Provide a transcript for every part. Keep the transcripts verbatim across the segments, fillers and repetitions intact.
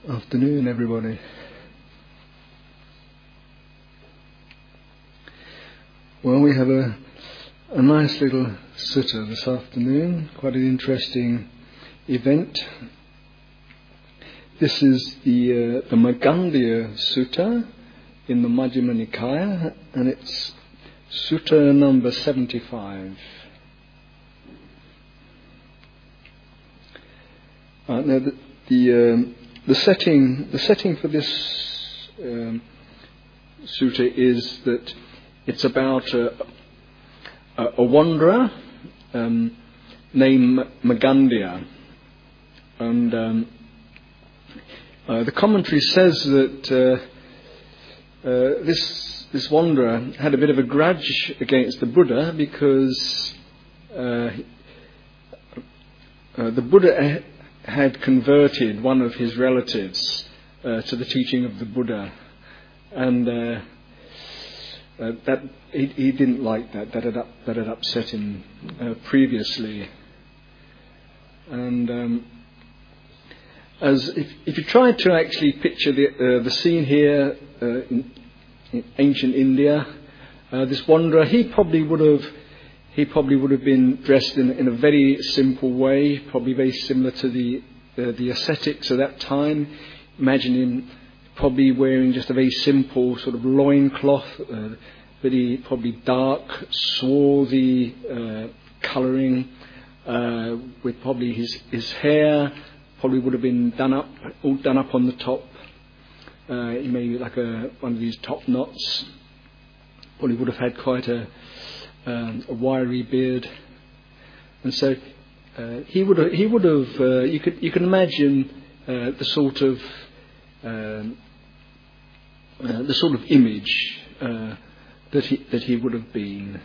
Afternoon, everybody. Well, we have a, a nice little sutta this afternoon, quite an interesting event. This is the uh, the Magandhya Sutta in the Majjhima Nikaya, and it's Sutta number seventy-five. Uh, now, the the, um, the setting the setting for this um, sutta is that it's about a, a, a wanderer um, named Magandhya, and um, uh, the commentary says that uh, uh, this this wanderer had a bit of a grudge against the Buddha because uh, uh, the Buddha had converted one of his relatives uh, to the teaching of the Buddha, and uh, uh, that he, he didn't like that. That had up, that had upset him uh, previously. And um, as if, if you try to actually picture the uh, the scene here uh, in, in ancient India, uh, this wanderer, he probably would have. He probably would have been dressed in, in a very simple way, probably very similar to the uh, the ascetics of that time. Imagine him probably wearing just a very simple sort of loincloth, uh, very probably dark, swarthy uh, colouring, uh, with probably his, his hair probably would have been done up, all done up on the top. Uh, maybe like a one of these top knots. Probably would have had quite a Um, a wiry beard, and so uh, he would have, he would have. Uh, you could you can imagine uh, the sort of um, uh, the sort of image uh, that he that he would have been,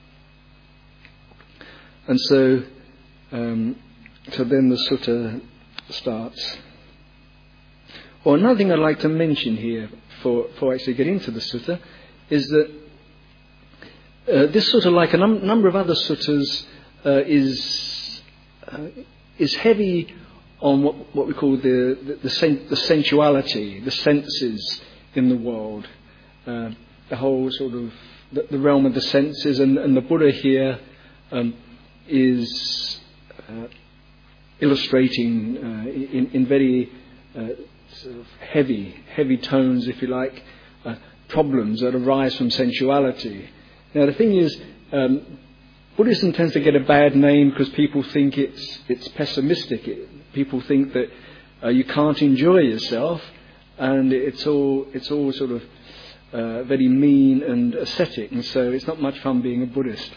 and so um, so then the sutta starts. Well, another thing I'd like to mention here for for actually getting into the sutta is that. Uh, this sutta, like a num- number of other suttas, uh, is uh, is heavy on what what we call the the, the, sen- the sensuality, the senses in the world, uh, the whole sort of the, the realm of the senses, and, and the Buddha here um, is uh, illustrating uh, in in very uh, sort of heavy heavy tones, if you like, uh, problems that arise from sensuality. Now the thing is, um, Buddhism tends to get a bad name because people think it's it's pessimistic. It, people think that uh, you can't enjoy yourself, and it's all it's all sort of uh, very mean and ascetic, and so it's not much fun being a Buddhist.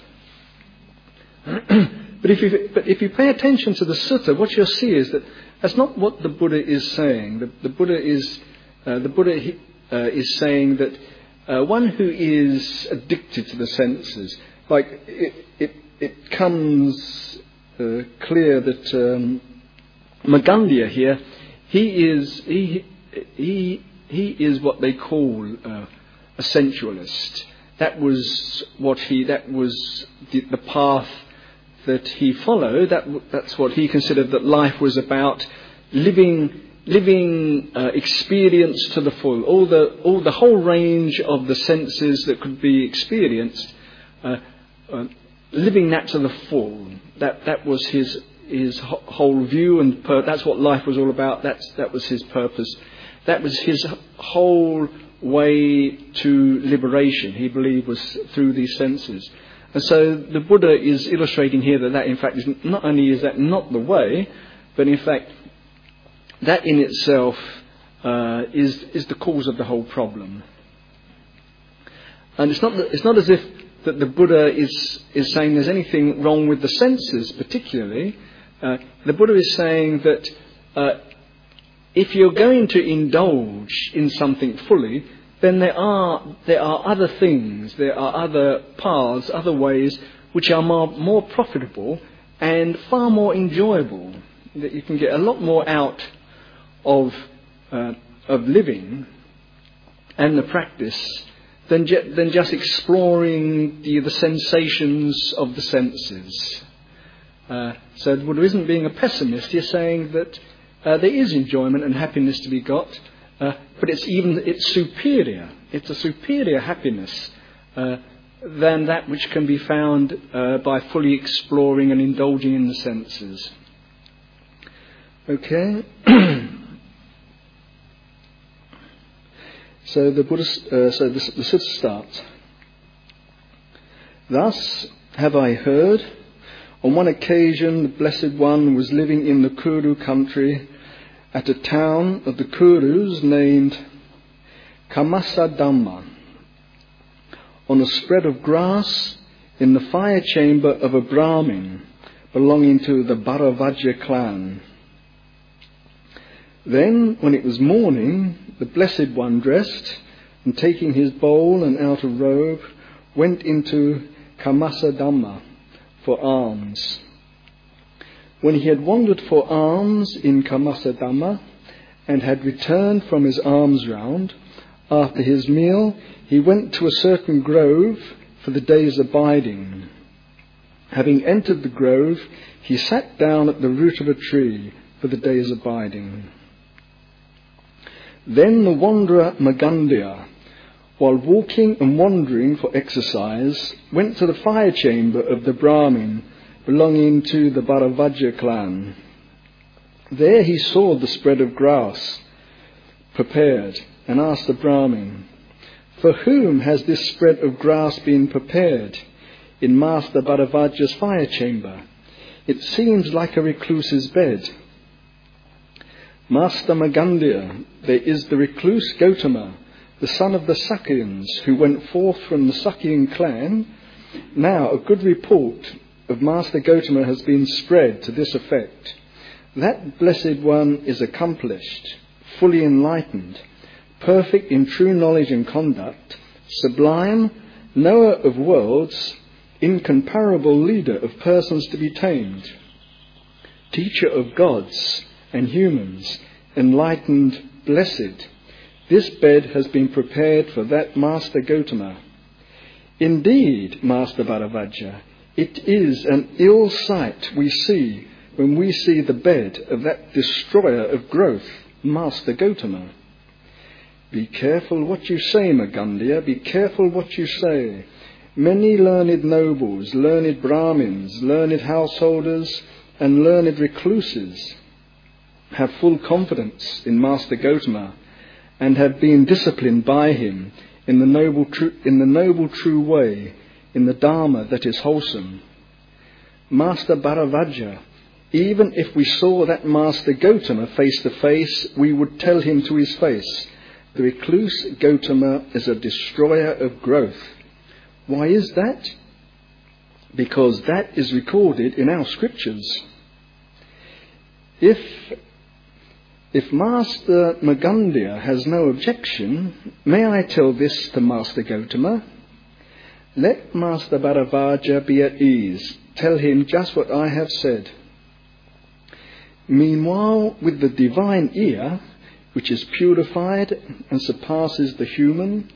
but if you but if you pay attention to the sutta, what you'll see is that that's not what the Buddha is saying. The, the Buddha is uh, the Buddha uh, is saying that. Uh, one who is addicted to the senses, like it, it, it comes uh, clear that um, Magandhya here, he is he he he is what they call uh, a sensualist. That was what he that was the, the path that he followed. That that's what he considered that life was about, living. Living uh, experience to the full, all the all the whole range of the senses that could be experienced, uh, uh, living that to the full. That that was his his whole view, and per- that's what life was all about. That's that was his purpose. That was his whole way to liberation. He believed was through these senses, and so the Buddha is illustrating here that that in fact is not only is that not the way, but in fact. That in itself uh, is is the cause of the whole problem, and it's not it's not as if that the Buddha is is saying there's anything wrong with the senses particularly. Uh, the Buddha is saying that uh, if you're going to indulge in something fully, then there are there are other things, there are other paths, other ways which are more more profitable and far more enjoyable. That you can get a lot more out. Of uh, of living and the practice than ju- than just exploring the, the sensations of the senses. Uh, so the Buddha isn't being a pessimist. He's saying that Uh, there is enjoyment and happiness to be got, uh, but it's even it's superior. It's a superior happiness uh, than that which can be found uh, by fully exploring and indulging in the senses. Okay. So the Buddha, uh, so the, the sutta starts. Thus have I heard, on one occasion the Blessed One was living in the Kuru country at a town of the Kurus named Kamasadhamma, on a spread of grass in the fire chamber of a Brahmin belonging to the Bharavajya clan. Then, when it was morning, the Blessed One dressed, and taking his bowl and outer robe, went into Kamasadhamma for alms. When he had wandered for alms in Kamasadhamma, and had returned from his alms round, after his meal he went to a certain grove for the day's abiding. Having entered the grove, he sat down at the root of a tree for the day's abiding. Then the wanderer Magandhya, while walking and wandering for exercise, went to the fire chamber of the Brahmin belonging to the Bharavajya clan. There he saw the spread of grass prepared and asked the Brahmin, "For whom has this spread of grass been prepared in Master Bharavajya's fire chamber? It seems like a recluse's bed." "Master Magandhya, there is the recluse Gotama, the son of the Sakyans, who went forth from the Sakyan clan. Now a good report of Master Gotama has been spread to this effect. That Blessed One is accomplished, fully enlightened, perfect in true knowledge and conduct, sublime, knower of worlds, incomparable leader of persons to be tamed, teacher of gods and humans, enlightened, blessed. This bed has been prepared for that Master Gotama. Indeed, Master Bharavajya, it is an ill sight we see when we see the bed of that destroyer of growth, Master Gotama." "Be careful what you say, Magandhya, be careful what you say. Many learned nobles, learned Brahmins, learned householders, and learned recluses have full confidence in Master Gotama and have been disciplined by him in the noble true, in the noble true way, in the Dharma that is wholesome. Master Bharavajya, even if we saw that Master Gotama face to face, we would tell him to his face, the recluse Gotama is a destroyer of growth. Why is that? Because that is recorded in our scriptures. If If Master Magandhya has no objection, may I tell this to Master Gotama? Let Master Bharavajya be at ease. Tell him just what I have said." Meanwhile, with the divine ear, which is purified and surpasses the human,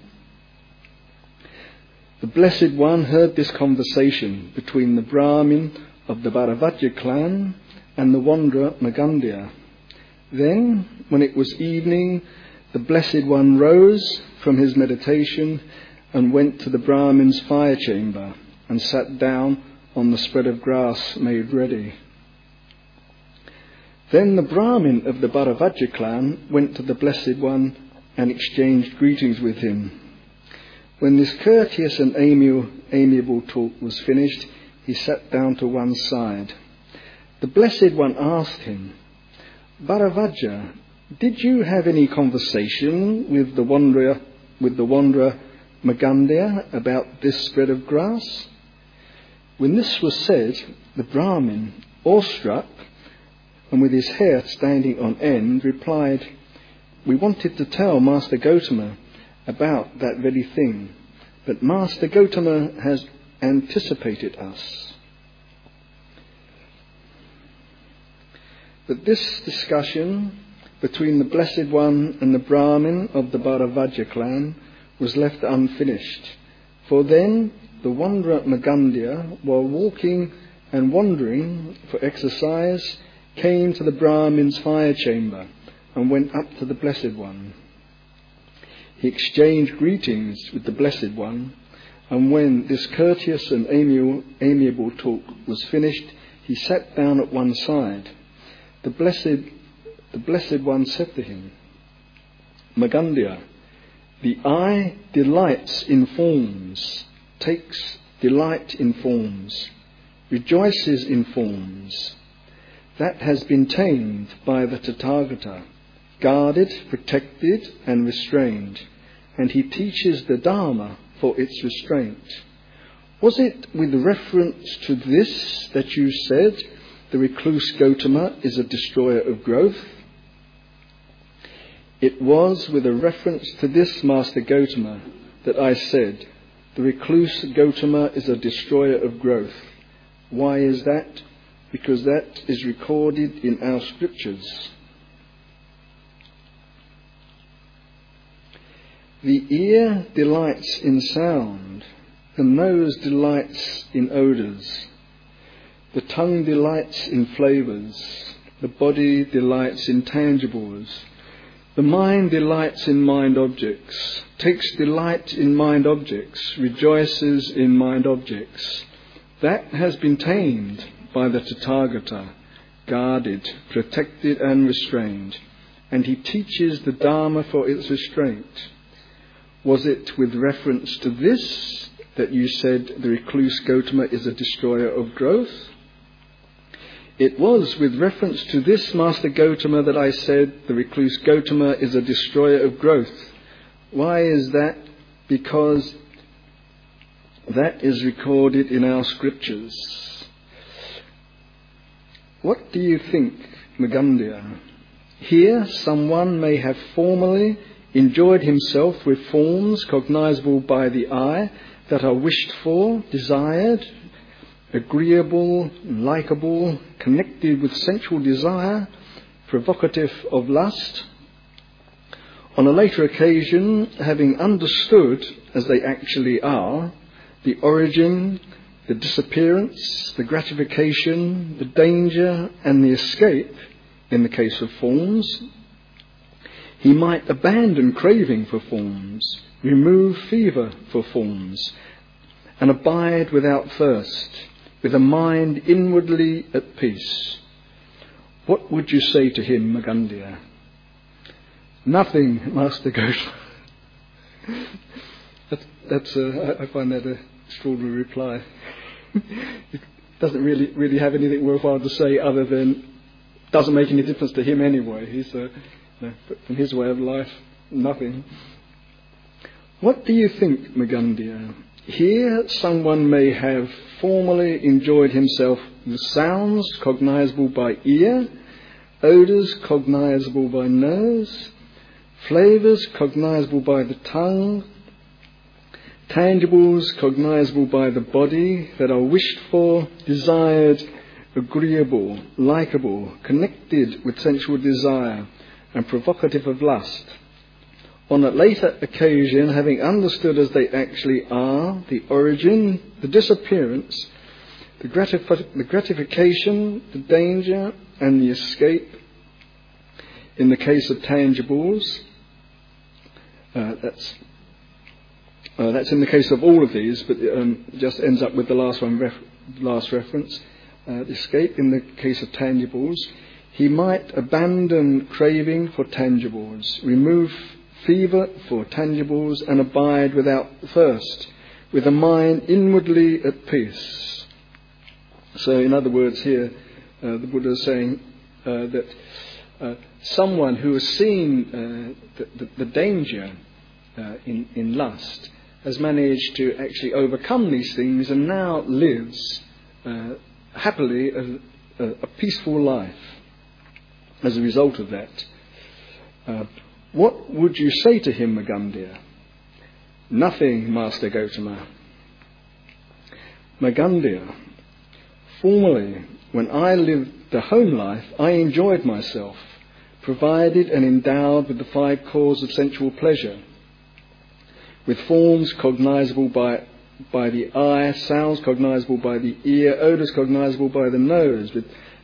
the Blessed One heard this conversation between the Brahmin of the Bharavajya clan and the wanderer Magandhya. Then, when it was evening, the Blessed One rose from his meditation and went to the Brahmin's fire chamber and sat down on the spread of grass made ready. Then the Brahmin of the Bharavajya clan went to the Blessed One and exchanged greetings with him. When this courteous and amiable, amiable talk was finished, he sat down to one side. The Blessed One asked him, "Bharavajya, did you have any conversation with the wanderer, with the wanderer Magandhya about this spread of grass?" When this was said, the Brahmin, awestruck and with his hair standing on end, replied, "We wanted to tell Master Gotama about that very thing, but Master Gotama has anticipated us." But this discussion between the Blessed One and the Brahmin of the Bharavajya clan was left unfinished. For then the wanderer Magandhya, while walking and wandering for exercise, came to the Brahmin's fire chamber and went up to the Blessed One. He exchanged greetings with the Blessed One, and when this courteous and amiable, amiable talk was finished, he sat down at one side. The Blessed, the Blessed One said to him, Magandhya, the eye delights in forms, takes delight in forms, rejoices in forms. That has been tamed by the Tathagata, guarded, protected and restrained, and he teaches the Dharma for its restraint. Was it with reference to this that you said the recluse Gotama is a destroyer of growth? It was with a reference to this, Master Gotama, that I said the recluse Gotama is a destroyer of growth. Why is that? Because that is recorded in our scriptures. The ear delights in sound, the nose delights in odours, the tongue delights in flavours, the body delights in tangibles, the mind delights in mind objects, takes delight in mind objects, rejoices in mind objects. That has been tamed by the Tathagata, guarded, protected and restrained, and he teaches the Dharma for its restraint. Was it with reference to this that you said the recluse Gotama is a destroyer of growth? It was with reference to this, Master Gotama, that I said the recluse Gotama is a destroyer of growth. Why is that? Because that is recorded in our scriptures. What do you think, Magandhya? Here someone may have formerly enjoyed himself with forms cognizable by the eye that are wished for, desired, agreeable, likeable, connected with sensual desire, provocative of lust. On a later occasion, having understood, as they actually are, the origin, the disappearance, the gratification, the danger and the escape, in the case of forms, he might abandon craving for forms, remove fever for forms, and abide without thirst, with a mind inwardly at peace. What would you say to him, Magandhya? Nothing, Master Gotama. that's, that's uh, I find that an extraordinary reply. It doesn't really really have anything worthwhile to say other than doesn't make any difference to him anyway. He's uh, no, from his way of life, nothing. What do you think, Magandhya? Here someone may have formerly enjoyed himself with sounds cognizable by ear, odours cognizable by nose, flavours cognizable by the tongue, tangibles cognizable by the body that are wished for, desired, agreeable, likeable, connected with sensual desire, and provocative of lust. On a later occasion, having understood as they actually are the origin, the disappearance, the, gratif- the gratification, the danger and the escape, in the case of tangibles, uh, that's uh, that's in the case of all of these, but um, it just ends up with the last one, ref- last reference, uh, the escape in the case of tangibles. He might abandon craving for tangibles, remove fever for tangibles, and abide without thirst, with a mind inwardly at peace. So, in other words, here uh, the Buddha is saying uh, that uh, someone who has seen uh, the, the, the danger uh, in, in lust has managed to actually overcome these things and now lives uh, happily a, a, a peaceful life as a result of that. Uh, what would you say to him, Magandhya? Nothing, Master Gotama. Magandhya, formerly, when I lived the home life, I enjoyed myself, provided and endowed with the five cores of sensual pleasure, with forms cognizable by by the eye, sounds cognizable by the ear, odours cognizable by the nose, with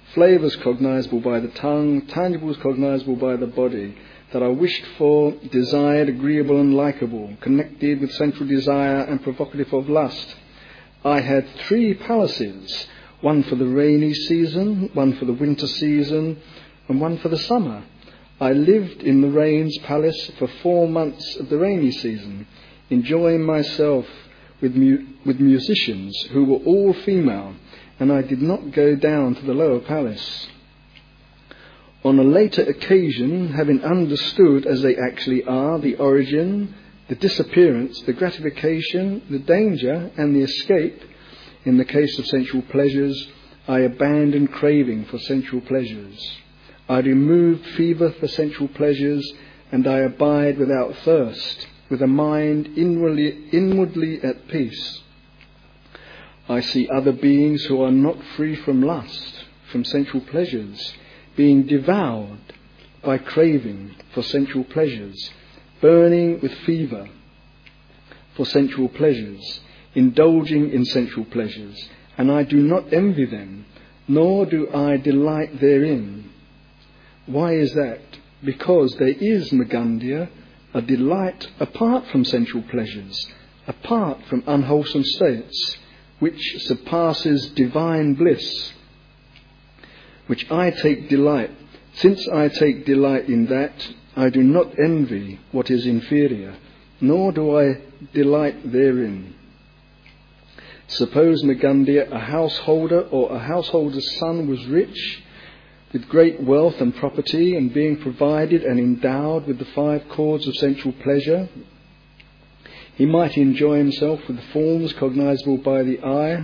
flavours cognizable by the tongue, tangibles cognizable by the body, that are wished for, desired, agreeable and likeable, connected with sensual desire and provocative of lust. I had three palaces, one for the rainy season, one for the winter season, and one for the summer. I lived in the rain's palace for four months of the rainy season, enjoying myself with, mu- with musicians who were all female, and I did not go down to the lower palace. On a later occasion, having understood as they actually are the origin, the disappearance, the gratification, the danger and the escape, in the case of sensual pleasures, I abandoned craving for sensual pleasures. I removed fever for sensual pleasures, and I abide without thirst, with a mind inwardly, inwardly at peace. I see other beings who are not free from lust, from sensual pleasures, being devoured by craving for sensual pleasures, burning with fever for sensual pleasures, indulging in sensual pleasures, and I do not envy them, nor do I delight therein. Why is that? Because there is, Magandhya, a delight apart from sensual pleasures, apart from unwholesome states, which surpasses divine bliss, which I take delight. Since I take delight in that, I do not envy what is inferior, nor do I delight therein. Suppose, Magandhya, a householder or a householder's son was rich, with great wealth and property, and being provided and endowed with the five chords of sensual pleasure, he might enjoy himself with the forms cognizable by the eye,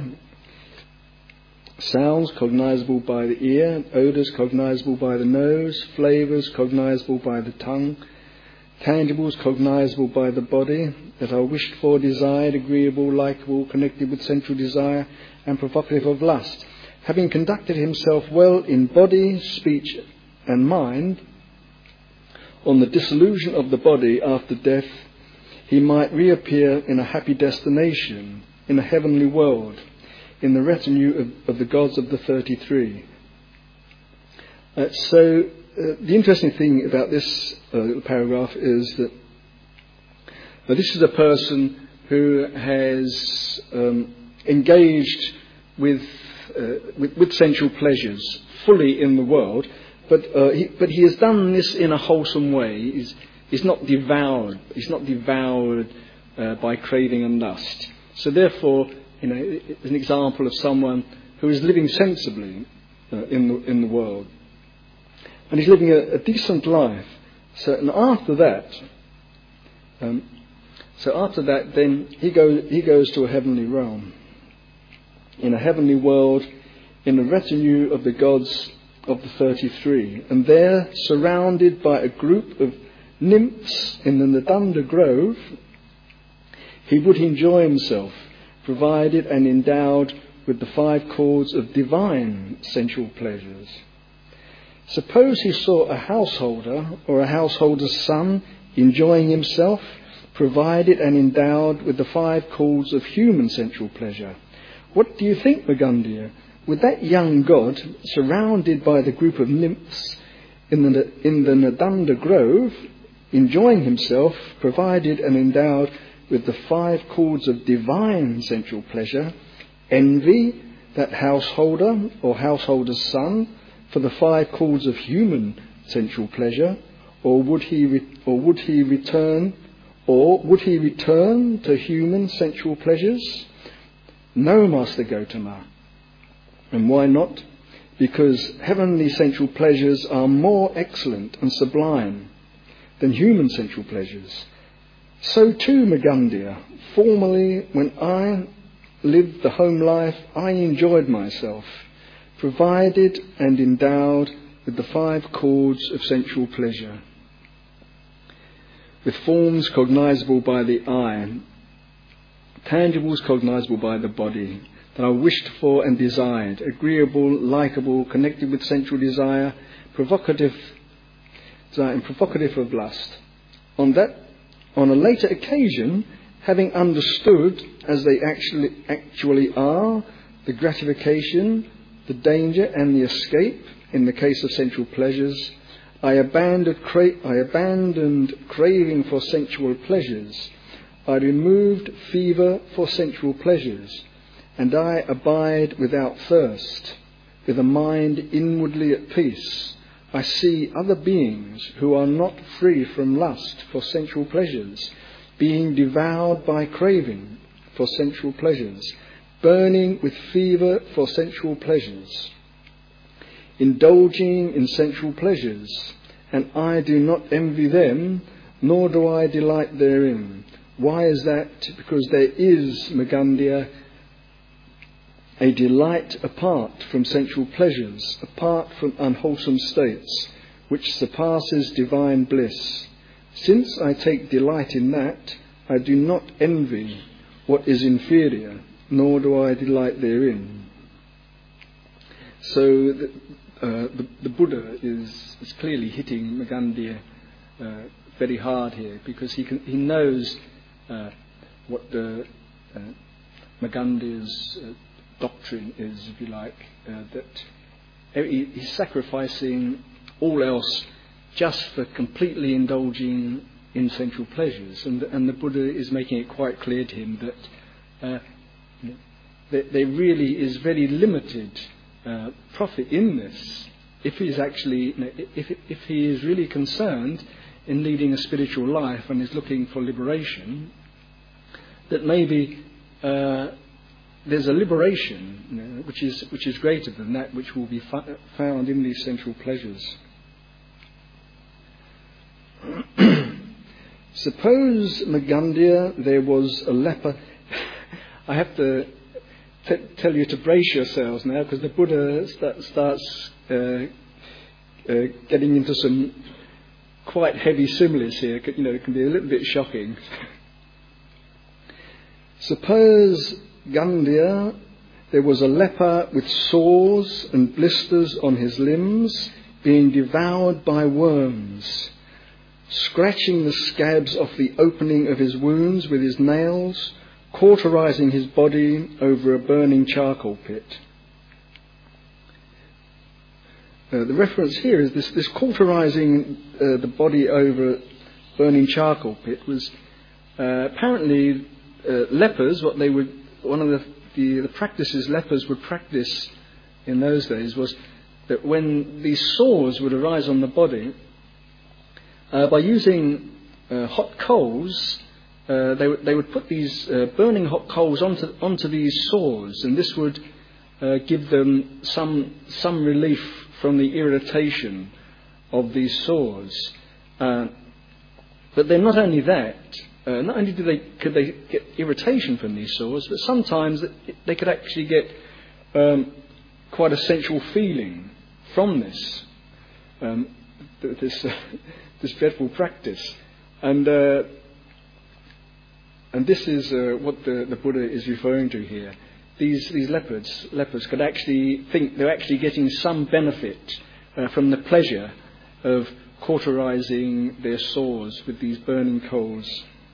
sounds cognizable by the ear, odours cognizable by the nose, flavours cognizable by the tongue, tangibles cognizable by the body, that are wished for, desired, agreeable, likeable, connected with sensual desire and provocative of lust. Having conducted himself well in body, speech and mind, on the dissolution of the body after death, he might reappear in a happy destination, in a heavenly world, in the retinue of, of the gods of the thirty-three. Uh, so, uh, the interesting thing about this uh, little paragraph is that uh, this is a person who has um, engaged with, uh, with with sensual pleasures fully in the world, but uh, he, but he has done this in a wholesome way. He's, he's not devoured. He's not devoured uh, by craving and lust. So, therefore, you know, it's an example of someone who is living sensibly uh, in the in the world, and he's living a, a decent life. So, and after that, um, so after that, then he goes he goes to a heavenly realm, in a heavenly world, in the retinue of the gods of the thirty-three, and there, surrounded by a group of nymphs in the Nadanda Grove, he would enjoy himself, provided and endowed with the five chords of divine sensual pleasures. Suppose he saw a householder or a householder's son enjoying himself, provided and endowed with the five chords of human sensual pleasure. What do you think, Magandhya? Would that young god, surrounded by the group of nymphs in the, in the Nadanda Grove, enjoying himself, provided and endowed with the five chords of divine sensual pleasure, envy that householder or householder's son for the five chords of human sensual pleasure, or would he re- or would he return or would he return to human sensual pleasures? No, Master Gotama. And why not? Because heavenly sensual pleasures are more excellent and sublime than human sensual pleasures. So too, Magandhya, formerly when I lived the home life, I enjoyed myself, provided and endowed with the five chords of sensual pleasure, with forms cognizable by the eye, tangibles cognizable by the body, that are wished for and desired, agreeable, likeable, connected with sensual desire, provocative, desire and provocative of lust. On that On a later occasion, having understood, as they actually actually are, the gratification, the danger and the escape in the case of sensual pleasures. I abandoned, cra- I abandoned craving for sensual pleasures. I removed fever for sensual pleasures, and I abide without thirst, with a mind inwardly at peace. I see other beings who are not free from lust for sensual pleasures, being devoured by craving for sensual pleasures, burning with fever for sensual pleasures, indulging in sensual pleasures, and I do not envy them, nor do I delight therein. Why is that? Because there is, Magandia, a delight apart from sensual pleasures, apart from unwholesome states, which surpasses divine bliss. Since I take delight in that, I do not envy what is inferior, nor do I delight therein. So the, uh, the, the Buddha is, is clearly hitting Magandia uh, very hard here, because he can, he knows uh, what the uh, Magandia's uh, doctrine is, if you like, uh, that he, he's sacrificing all else just for completely indulging in sensual pleasures, and, and the Buddha is making it quite clear to him that uh, that there really is very limited uh, profit in this if he's actually, you know, if if he is really concerned in leading a spiritual life and is looking for liberation, that maybe uh, there's a liberation, you know, which is which is greater than that which will be fa- found in these sensual pleasures. Suppose, Magandia, there was a leper. I have to t- tell you to brace yourselves now, because the Buddha st- starts uh, uh, getting into some quite heavy similes here. You know, it can be a little bit shocking. Suppose, Gandia, there was a leper with sores and blisters on his limbs, being devoured by worms, scratching the scabs off the opening of his wounds with his nails, cauterizing his body over a burning charcoal pit. Uh, the reference here is this, this cauterizing uh, the body over a burning charcoal pit was uh, apparently uh, lepers, what they would, one of the, the, the practices lepers would practice in those days was that when these sores would arise on the body, Uh, by using uh, hot coals, uh, they, w- they would put these uh, burning hot coals onto, onto these sores, and this would uh, give them some some relief from the irritation of these sores. Uh, but then not only that, uh, not only do they could they get irritation from these sores, but sometimes they could actually get um, quite a sensual feeling from this. Um, this uh, this dreadful practice, and uh, and this is uh, what the, the Buddha is referring to here. These these leopards lepers could actually think they're actually getting some benefit uh, from the pleasure of cauterizing their sores with these burning coals.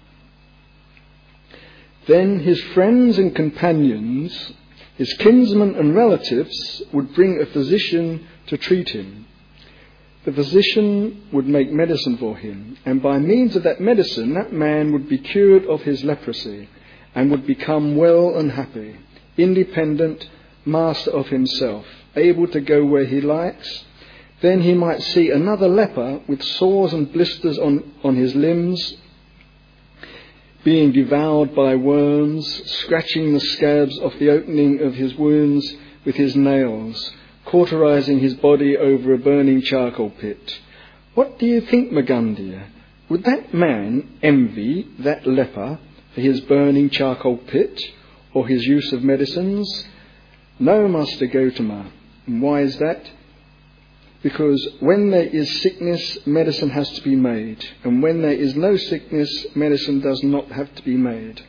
Then his friends and companions, his kinsmen and relatives, would bring a physician to treat him. The physician would make medicine for him, and by means of that medicine, that man would be cured of his leprosy and would become well and happy, independent, master of himself, able to go where he likes. Then he might see another leper with sores and blisters on, on his limbs, being devoured by worms, scratching the scabs off the opening of his wounds with his nails, cauterizing his body over a burning charcoal pit. What do you think, Magandia? Would that man envy that leper for his burning charcoal pit or his use of medicines? No, Master Gotama. And why is that? Because when there is sickness, medicine has to be made. And when there is no sickness, medicine does not have to be made.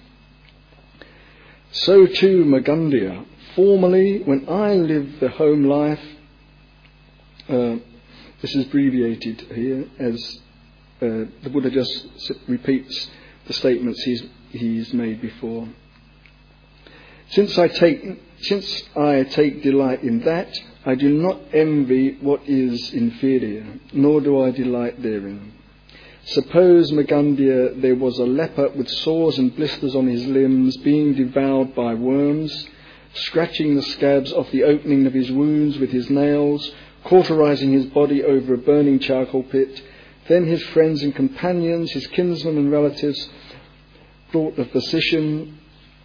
So too, Magandia, formerly, when I lived the home life, uh, this is abbreviated here as uh, the Buddha just repeats the statements he's, he's made before. Since I take, since I take delight in that, I do not envy what is inferior, nor do I delight therein. Suppose, Magandhya, there was a leper with sores and blisters on his limbs, being devoured by worms, scratching the scabs off the opening of his wounds with his nails, cauterizing his body over a burning charcoal pit. Then his friends and companions, his kinsmen and relatives, brought a physician,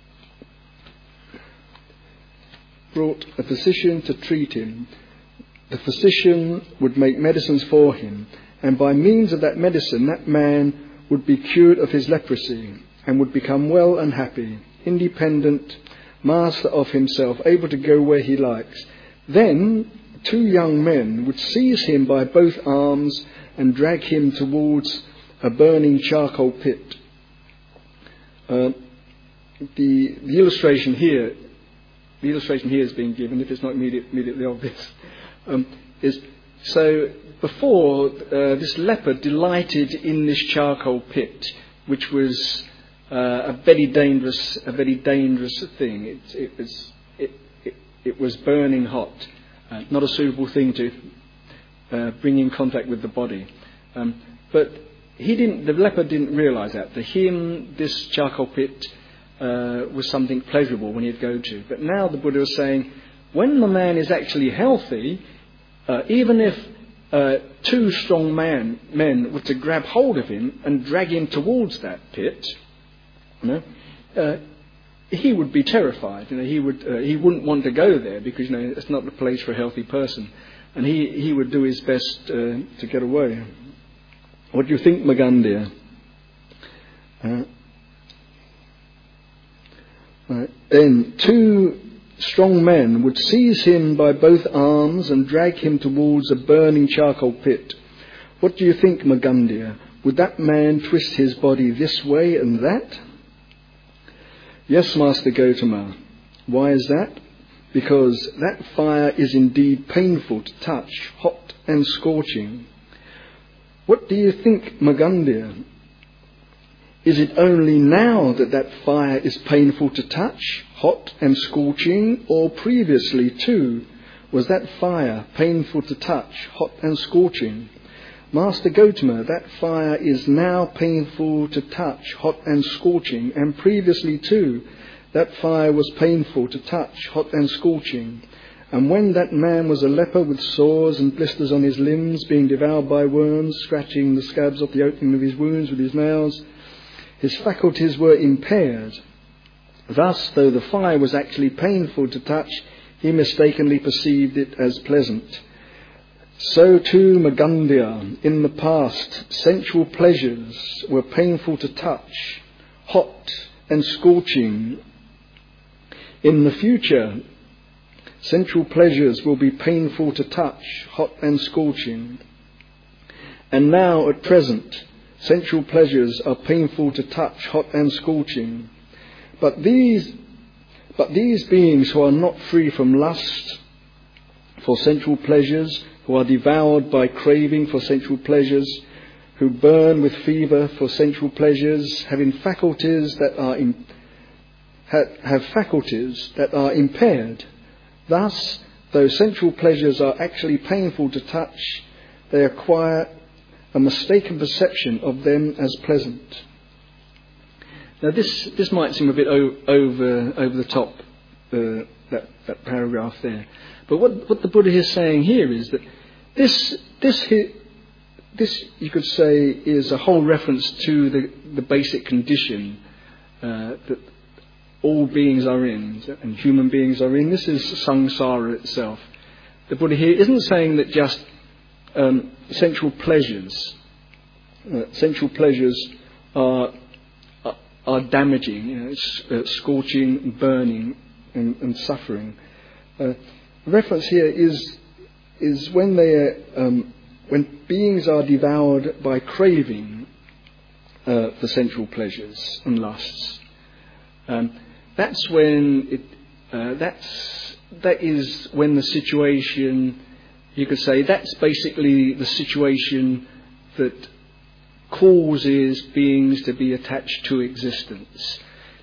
brought a physician to treat him. The physician would make medicines for him, and by means of that medicine, that man would be cured of his leprosy and would become well and happy, independent, master of himself, able to go where he likes. Then two young men would seize him by both arms and drag him towards a burning charcoal pit. Uh, the, the illustration here, the illustration here is being given, if it's not immediate, immediately obvious, um, is so before uh, this leper delighted in this charcoal pit, which was uh, a very dangerous, a very dangerous thing. It, it was, it, it, it was burning hot, uh, not a suitable thing to uh, bring in contact with the body. Um, but he didn't. The leper didn't realise that. For him, this charcoal pit uh, was something pleasurable when he'd go to. But now the Buddha was saying, when the man is actually healthy, uh, even if uh, two strong man, men were to grab hold of him and drag him towards that pit, you know, uh, he would be terrified. You know, he would. Uh, he wouldn't want to go there because, you know, it's not the place for a healthy person, and he he would do his best uh, to get away. What do you think, Magandhya? Uh, right. Then two strong men would seize him by both arms and drag him towards a burning charcoal pit. What do you think, Magandhya? Would that man twist his body this way and that? Yes, Master Gotama. Why is that? Because that fire is indeed painful to touch, hot and scorching. What do you think, Magandhya? Is it only now that that fire is painful to touch, hot and scorching, or previously too was that fire painful to touch, hot and scorching? Master Gotama, that fire is now painful to touch, hot and scorching, and previously too that fire was painful to touch, hot and scorching. And when that man was a leper with sores and blisters on his limbs, being devoured by worms, scratching the scabs off the opening of his wounds with his nails, his faculties were impaired. Thus, though the fire was actually painful to touch, he mistakenly perceived it as pleasant. So too, Magandhya, in the past, sensual pleasures were painful to touch, hot and scorching. In the future, sensual pleasures will be painful to touch, hot and scorching. And now, at present, sensual pleasures are painful to touch, hot and scorching. But these, but these beings who are not free from lust for sensual pleasures, who are devoured by craving for sensual pleasures, who burn with fever for sensual pleasures, having faculties that are in, have, have faculties that are impaired. Thus, though sensual pleasures are actually painful to touch, they acquire a mistaken perception of them as pleasant. Now, this this might seem a bit o- over over the top, uh, that that paragraph there, but what what the Buddha is saying here is that this this this you could say is a whole reference to the the basic condition uh, that all beings are in, and human beings are in. This is samsara itself. The Buddha here isn't saying that just um, sensual pleasures, uh, sensual pleasures are, are are damaging, you know, it's, uh, scorching, burning, and, and suffering. Uh, the reference here is is when they are, um, when beings are devoured by craving uh, for sensual pleasures and lusts. Um, That's when it. Uh, that's that is when the situation. You could say that's basically the situation that causes beings to be attached to existence.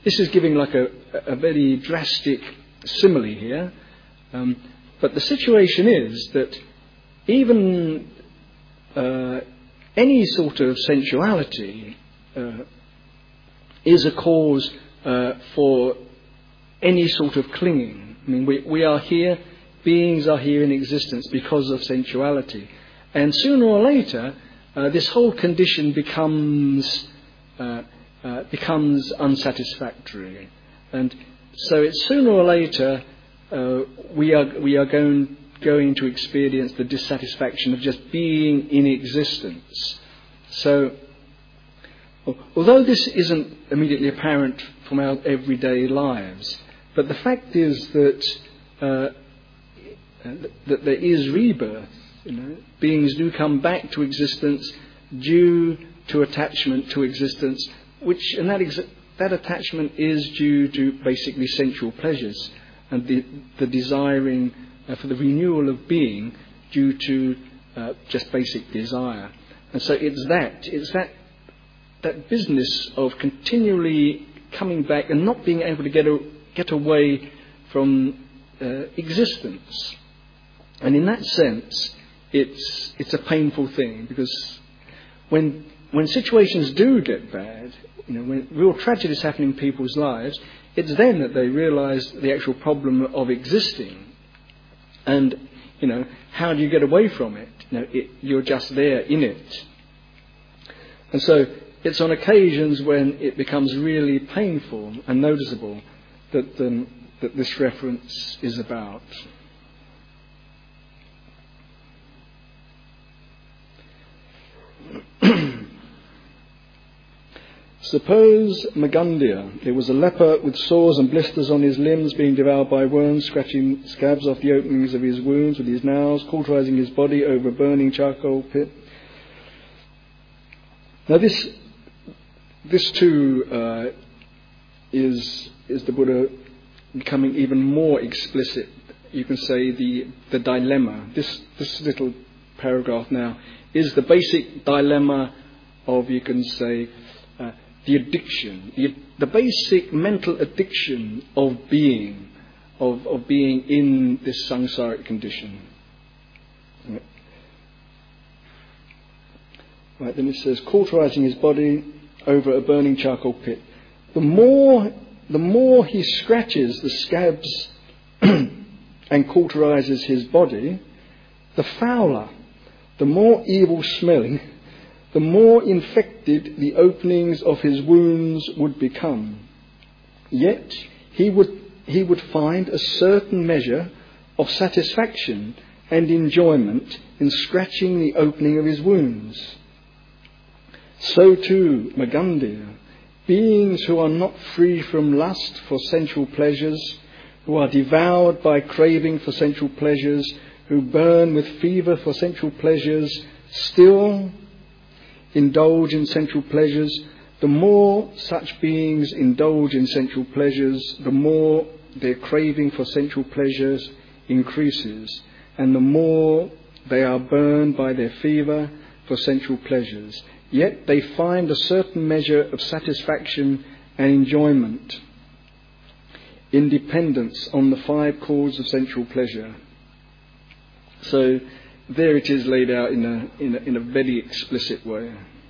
this is giving like a, a very drastic simile here. Um, but the situation is that even uh, any sort of sensuality uh, is a cause uh, for any sort of clinging. I mean, we, we are here, beings are here in existence because of sensuality. And sooner or later, uh, this whole condition becomes uh, uh, becomes unsatisfactory. And so it's sooner or later uh, we are we are going going to experience the dissatisfaction of just being in existence. So, although this isn't immediately apparent from our everyday lives, but the fact is that uh, that there is rebirth. You know, beings do come back to existence due to attachment to existence, which and that ex- that attachment is due to basically sensual pleasures and the the desiring uh, for the renewal of being due to uh, just basic desire. And so it's that it's that that business of continually coming back and not being able to get a, get away from uh, existence. And in that sense, it's it's a painful thing, because when when situations do get bad, you know, when real tragedies happen in people's lives, it's then that they realise the actual problem of existing. And you know, how do you get away from it? You know, it, you're just there in it. And so it's on occasions when it becomes really painful and noticeable that um, that this reference is about. Suppose Magandhya, there was a leper with sores and blisters on his limbs, being devoured by worms, scratching scabs off the openings of his wounds with his nails, cauterizing his body over a burning charcoal pit. Now this this too uh, is is the Buddha becoming even more explicit. You can say the the dilemma. This this little paragraph now is the basic dilemma of, you can say, uh, the addiction, the, the basic mental addiction of being, of, of being in this samsaric condition. Right. Right, then it says, cauterizing his body over a burning charcoal pit. The more, the more he scratches the scabs and cauterizes his body, the fouler, the more evil smelling, the more infected the openings of his wounds would become. Yet he would he would find a certain measure of satisfaction and enjoyment in scratching the opening of his wounds. So too, Magandhya, beings who are not free from lust for sensual pleasures, who are devoured by craving for sensual pleasures, who burn with fever for sensual pleasures, still indulge in sensual pleasures. The more such beings indulge in sensual pleasures, the more their craving for sensual pleasures increases, and the more they are burned by their fever for sensual pleasures. Yet they find a certain measure of satisfaction and enjoyment in dependence on the five causes of sensual pleasure. So there it is laid out in a, in a in a very explicit way.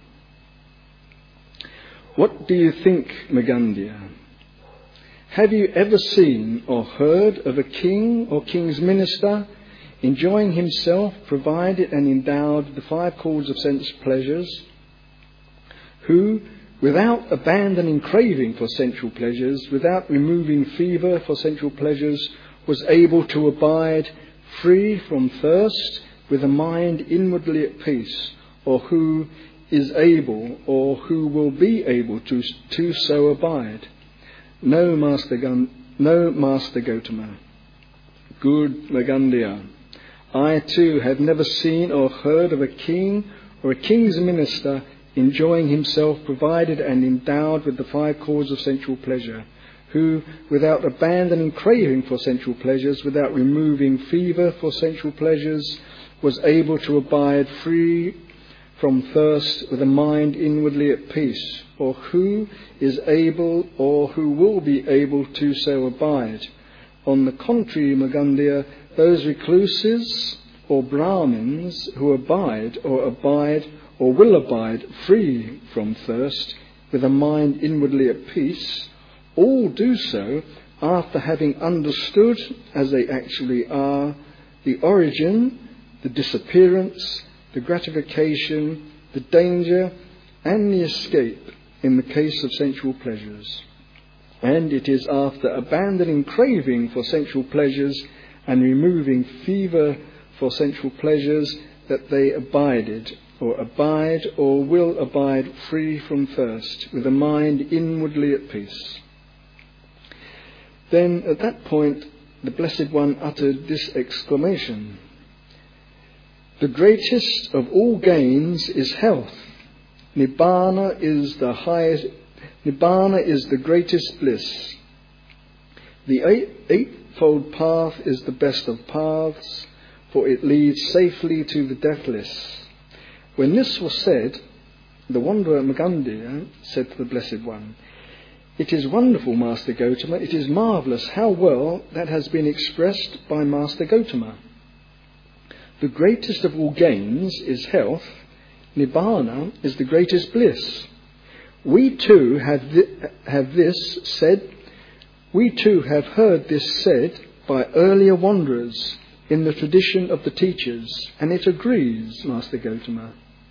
What do you think, Magandhya? Have you ever seen or heard of a king or king's minister enjoying himself, provided and endowed with the five causes of sense pleasures, who, without abandoning craving for sensual pleasures, without removing fever for sensual pleasures, was able to abide free from thirst, with a mind inwardly at peace, or who is able, or who will be able to, to so abide? No, Master Gun, no, Master Gotama. Good Magandhya, I too have never seen or heard of a king or a king's minister enjoying himself, provided and endowed with the five causes of sensual pleasure, who, without abandoning craving for sensual pleasures, without removing fever for sensual pleasures, was able to abide free from thirst with a mind inwardly at peace? Or who is able or who will be able to so abide? On the contrary, Magandia, those recluses or Brahmins who abide or abide or will abide free from thirst with a mind inwardly at peace, all do so after having understood, as they actually are, the origin, the disappearance, the gratification, the danger, and the escape in the case of sensual pleasures. And it is after abandoning craving for sensual pleasures and removing fever for sensual pleasures that they abided, or abide, or will abide free from thirst, with a mind inwardly at peace. Then at that point the Blessed One uttered this exclamation: "The greatest of all gains is health. Nibbana is the highest. Nibbana is the greatest bliss. The eight, eightfold path is the best of paths, for it leads safely to the deathless." When this was said, the wanderer Magandia said to the Blessed One, "It is wonderful, Master Gotama. It is marvellous how well that has been expressed by Master Gotama. The greatest of all gains is health. Nibbana is the greatest bliss. We too have, th- have this said, we too have heard this said by earlier wanderers in the tradition of the teachers, and it agrees, Master Gotama."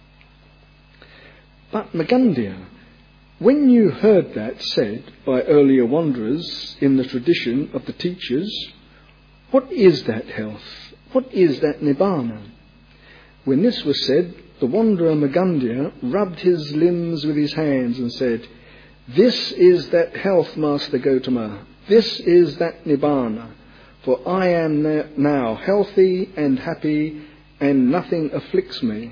But Magandia, when you heard that said by earlier wanderers in the tradition of the teachers, what is that health? What is that Nibbana? When this was said, the wanderer Magandia rubbed his limbs with his hands and said, "This is that health, Master Gotama. This is that Nibbana. For I am now healthy and happy, and nothing afflicts me."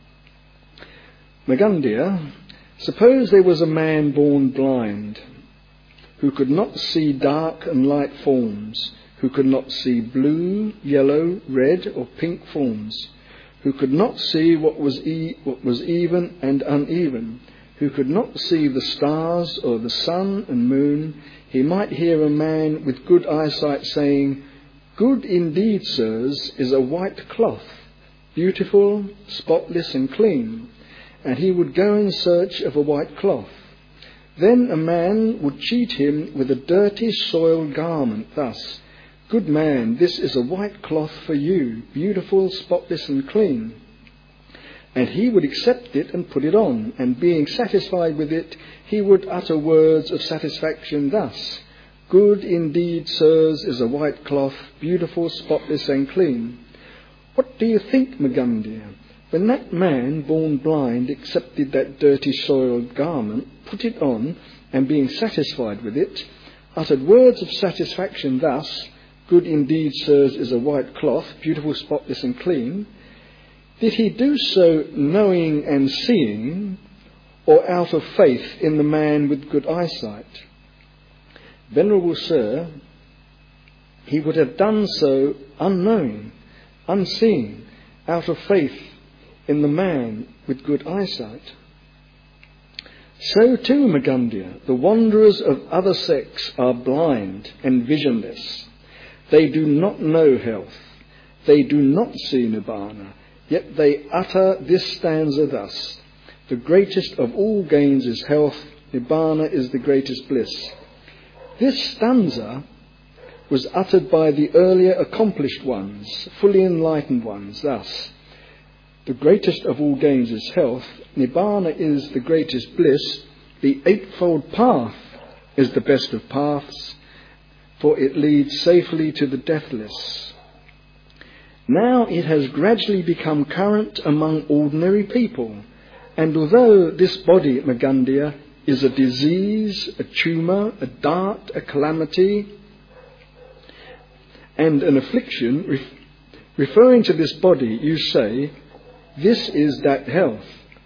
Magandia, suppose there was a man born blind, who could not see dark and light forms, who could not see blue, yellow, red or pink forms, who could not see what was, e- what was even and uneven, who could not see the stars or the sun and moon. He might hear a man with good eyesight saying, "Good indeed, sirs, is a white cloth, beautiful, spotless and clean," and he would go in search of a white cloth. Then a man would cheat him with a dirty, soiled garment thus, "Good man, this is a white cloth for you, beautiful, spotless and clean." And he would accept it and put it on, and being satisfied with it, he would utter words of satisfaction thus, "Good indeed, sirs, is a white cloth, beautiful, spotless and clean." What do you think, Magandia? When that man, born blind, accepted that dirty, soiled garment, put it on, and being satisfied with it, uttered words of satisfaction thus, "Good indeed, sirs, is a white cloth, beautiful, spotless and clean," did he do so knowing and seeing, or out of faith in the man with good eyesight? Venerable Sir, he would have done so unknowing, unseeing, out of faith in the man with good eyesight. So too, Magandia, the wanderers of other sects are blind and visionless. They do not know health. They do not see Nibbana. Yet they utter this stanza thus, "The greatest of all gains is health. Nibbana is the greatest bliss." This stanza was uttered by the earlier accomplished ones, fully enlightened ones, thus, "The greatest of all gains is health. Nibbana is the greatest bliss. The eightfold path is the best of paths, for it leads safely to the deathless." Now it has gradually become current among ordinary people, and although this body, Magandia, is a disease, a tumour, a dart, a calamity, and an affliction, ref- referring to this body, you say, "This is that health.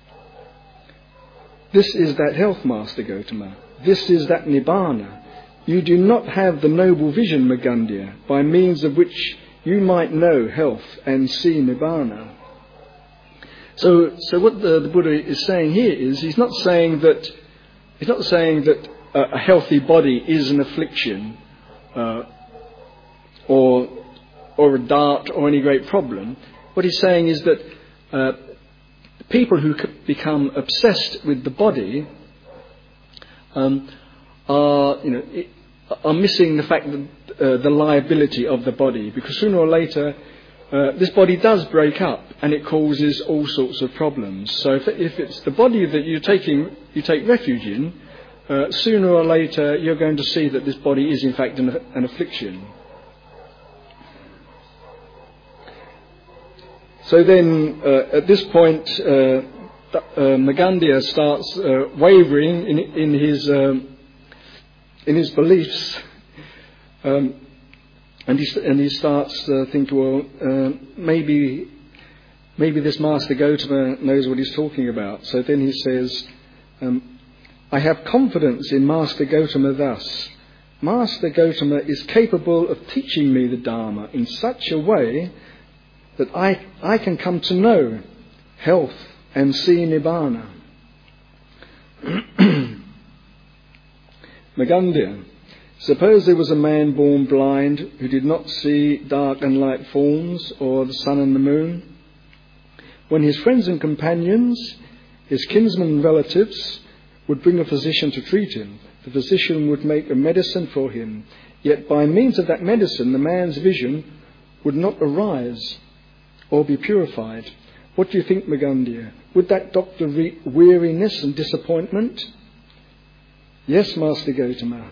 This is that health, Master Gotama. This is that Nibbana." You do not have the noble vision, Magandia, by means of which you might know health and see Nibbana. So, so what the, the Buddha is saying here is he's not saying that he's not saying that a, a healthy body is an affliction, uh, or or a dart or any great problem. What he's saying is that uh, people who become obsessed with the body um, are, you know, are missing the fact that uh, the liability of the body, because sooner or later uh, this body does break up and it causes all sorts of problems. So if, if it's the body that you're taking, you take refuge in, uh, sooner or later you're going to see that this body is in fact an, an affliction. So then, uh, at this point, uh, uh, Magandhya starts uh, wavering in, in his um, in his beliefs, um, and he and he starts uh, thinking, well, uh, maybe maybe this Master Gotama knows what he's talking about. So then he says, um, "I have confidence in Master Gotama thus: Master Gotama is capable of teaching me the Dharma in such a way that I, I can come to know health and see Nibbana." Magandhya, suppose there was a man born blind who did not see dark and light forms or the sun and the moon. When his friends and companions, his kinsmen and relatives, would bring a physician to treat him, the physician would make a medicine for him, yet by means of that medicine the man's vision would not arise or be purified. What do you think, Magandhya? Would that doctor reap weariness and disappointment? Yes, Master Gotama.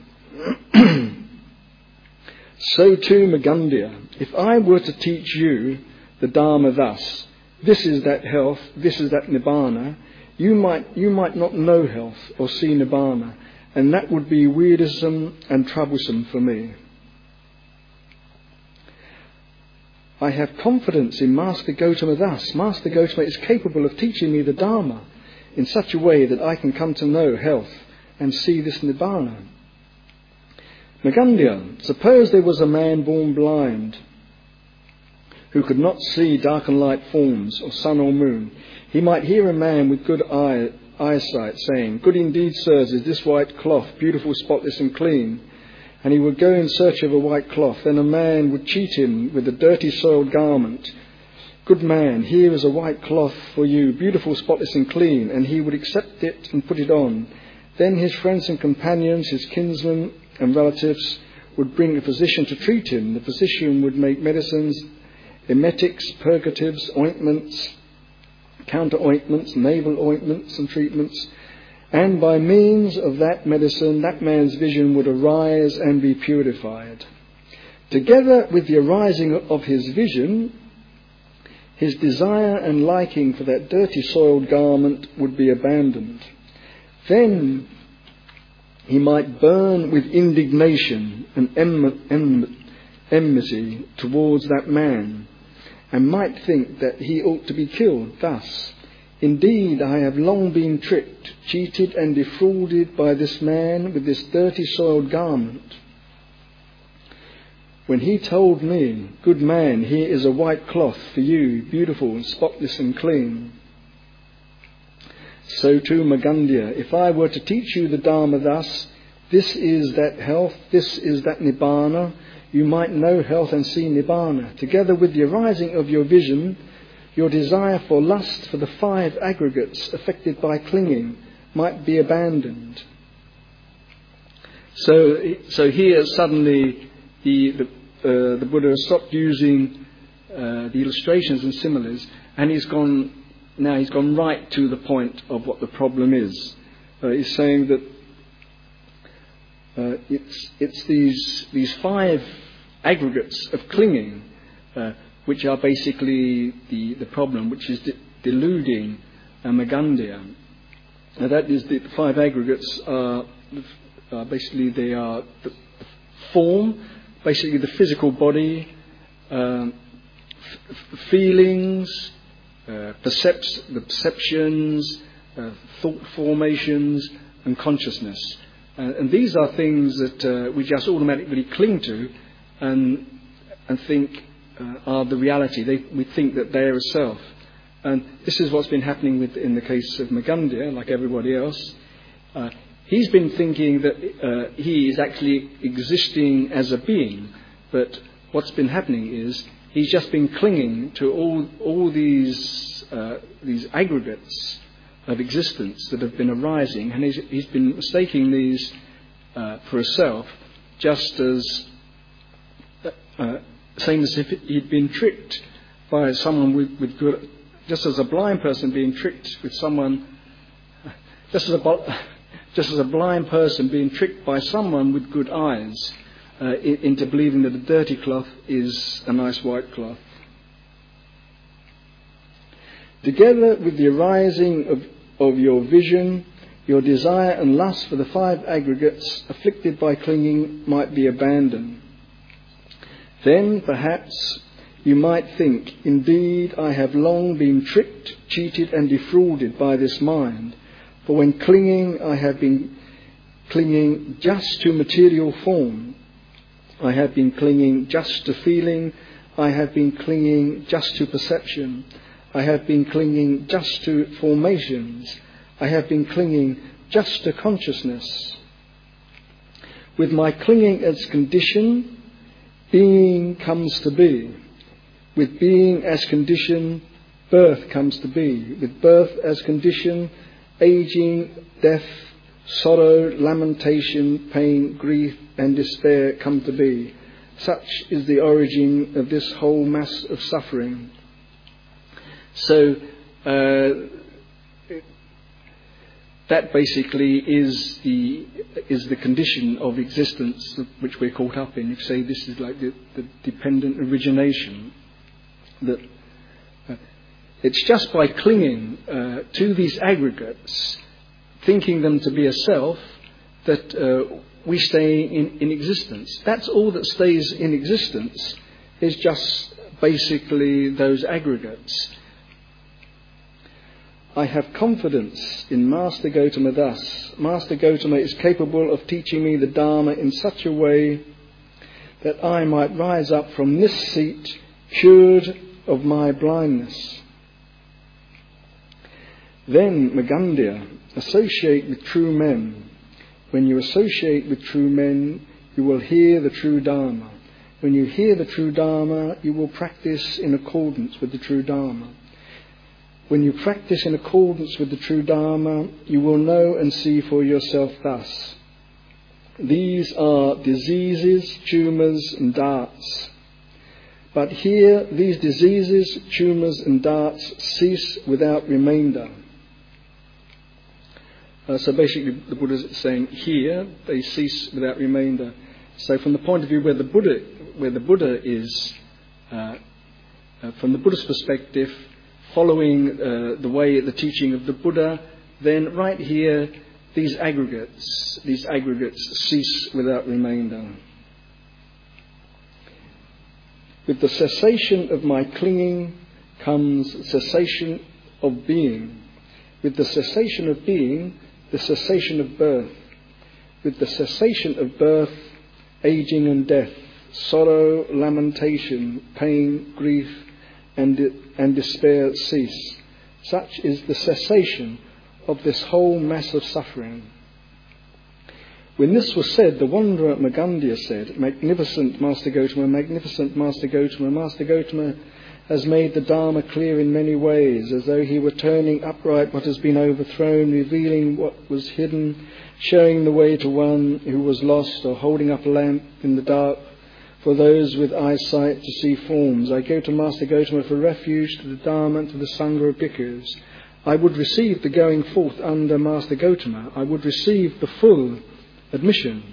So too, Magandhya, if I were to teach you the Dharma thus: this is that health, this is that Nibbana, you might you might not know health or see Nibbana, and that would be wearisome and troublesome for me. I have confidence in Master Gotama thus: Master Gotama is capable of teaching me the Dharma in such a way that I can come to know health and see this Nibbana. Magandhya, suppose there was a man born blind who could not see dark and light forms or sun or moon. He might hear a man with good eye, eyesight saying, "Good indeed, sirs, is this white cloth, beautiful, spotless and clean." And he would go in search of a white cloth. Then a man would cheat him with a dirty, soiled garment. "Good man, here is a white cloth for you, beautiful, spotless and clean." And he would accept it and put it on. Then his friends and companions, his kinsmen and relatives, would bring a physician to treat him. The physician would make medicines, emetics, purgatives, ointments, counter-ointments, navel ointments and treatments. And by means of that medicine, that man's vision would arise and be purified. Together with the arising of his vision, his desire and liking for that dirty, soiled garment would be abandoned. Then he might burn with indignation and em- em- enmity towards that man, and might think that he ought to be killed thus: "Indeed, I have long been tricked, cheated and defrauded by this man with this dirty, soiled garment. When he told me, 'Good man, here is a white cloth for you, beautiful and spotless and clean.' So too, Magandhya, if I were to teach you the Dharma thus: this is that health, this is that Nibbana, you might know health and see Nibbana. Together with the arising of your vision, your desire for lust for the five aggregates affected by clinging might be abandoned." So, so here suddenly the the, uh, the Buddha stopped using uh, the illustrations and similes, and he's gone now he's gone right to the point of what the problem is. Uh, he's saying that uh, it's it's these these five aggregates of clinging, Uh, which are basically the, the problem, which is de- deluding uh, Magandhya. Now that is, the five aggregates are uh, basically they are the form, basically the physical body, um, f- feelings, uh, percept- the perceptions, uh, thought formations, and consciousness. Uh, and these are things that uh, we just automatically cling to and and think Uh, are the reality. They, we think that they are a self. And this is what's been happening with, in the case of Magandhya, like everybody else. Uh, he's been thinking that uh, he is actually existing as a being, but what's been happening is he's just been clinging to all all these uh, these aggregates of existence that have been arising, and he's, he's been mistaking these uh, for a self, just as uh, same as if he'd been tricked by someone with, with good. Just as a blind person being tricked with someone, just as a, just as a blind person being tricked by someone with good eyes uh, into believing that a dirty cloth is a nice white cloth. Together with the arising of, of your vision, your desire and lust for the five aggregates afflicted by clinging might be abandoned. Then, perhaps, you might think, indeed, I have long been tricked, cheated and defrauded by this mind, for when clinging, I have been clinging just to material form. I have been clinging just to feeling. I have been clinging just to perception. I have been clinging just to formations. I have been clinging just to consciousness. With my clinging as condition, being comes to be. With being as condition, birth comes to be. With birth as condition, aging, death, sorrow, lamentation, pain, grief and despair come to be. Such is the origin of this whole mass of suffering. So uh, that basically is the is the condition of existence which we're caught up in. You say this is like the, the dependent origination. That uh, it's just by clinging uh, to these aggregates, thinking them to be a self, that uh, we stay in, in existence. That's all that stays in existence, is just basically those aggregates. I have confidence in Master Gotama thus. Master Gotama is capable of teaching me the Dharma in such a way that I might rise up from this seat cured of my blindness. Then, Magandhya, associate with true men. When you associate with true men, you will hear the true Dharma. When you hear the true Dharma, you will practice in accordance with the true Dharma. When you practice in accordance with the true Dharma, you will know and see for yourself thus. These are diseases, tumours and darts. But here these diseases, tumours and darts cease without remainder. Uh, so basically the Buddha is saying here they cease without remainder. So from the point of view where the Buddha, where the Buddha is, uh, uh, from the Buddha's perspective, following uh, the way, the teaching of the Buddha, then right here these aggregates, these aggregates cease without remainder. With the cessation of my clinging comes cessation of being. With the cessation of being, the cessation of birth. With the cessation of birth, aging and death, sorrow, lamentation, pain, grief, and, and despair cease. Such is the cessation of this whole mass of suffering. When this was said, the wanderer Magandhya said, Magnificent Master Gotama, magnificent Master Gotama, Master Gotama has made the Dharma clear in many ways, as though he were turning upright what has been overthrown, revealing what was hidden, showing the way to one who was lost, or holding up a lamp in the dark for those with eyesight to see forms. I go to Master Gotama for refuge, to the Dharma and to the Sangha of Bhikkhus. I would receive the going forth under Master Gotama. I would receive the full admission.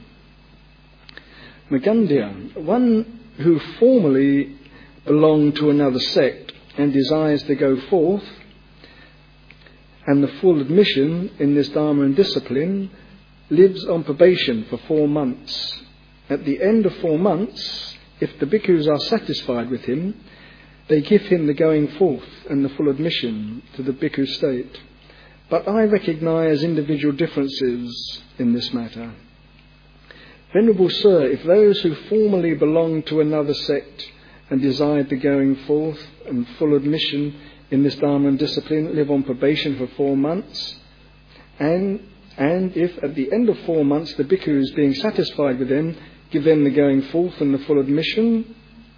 Magandhya, one who formerly belonged to another sect and desires to go forth, and the full admission in this Dharma and discipline, lives on probation for four months. At the end of four months, if the bhikkhus are satisfied with him, they give him the going forth and the full admission to the bhikkhu state. But I recognise individual differences in this matter. Venerable Sir, if those who formerly belonged to another sect and desired the going forth and full admission in this Dharma discipline live on probation for four months, and and if at the end of four months the bhikkhus, being satisfied with them, give them the going forth and the full admission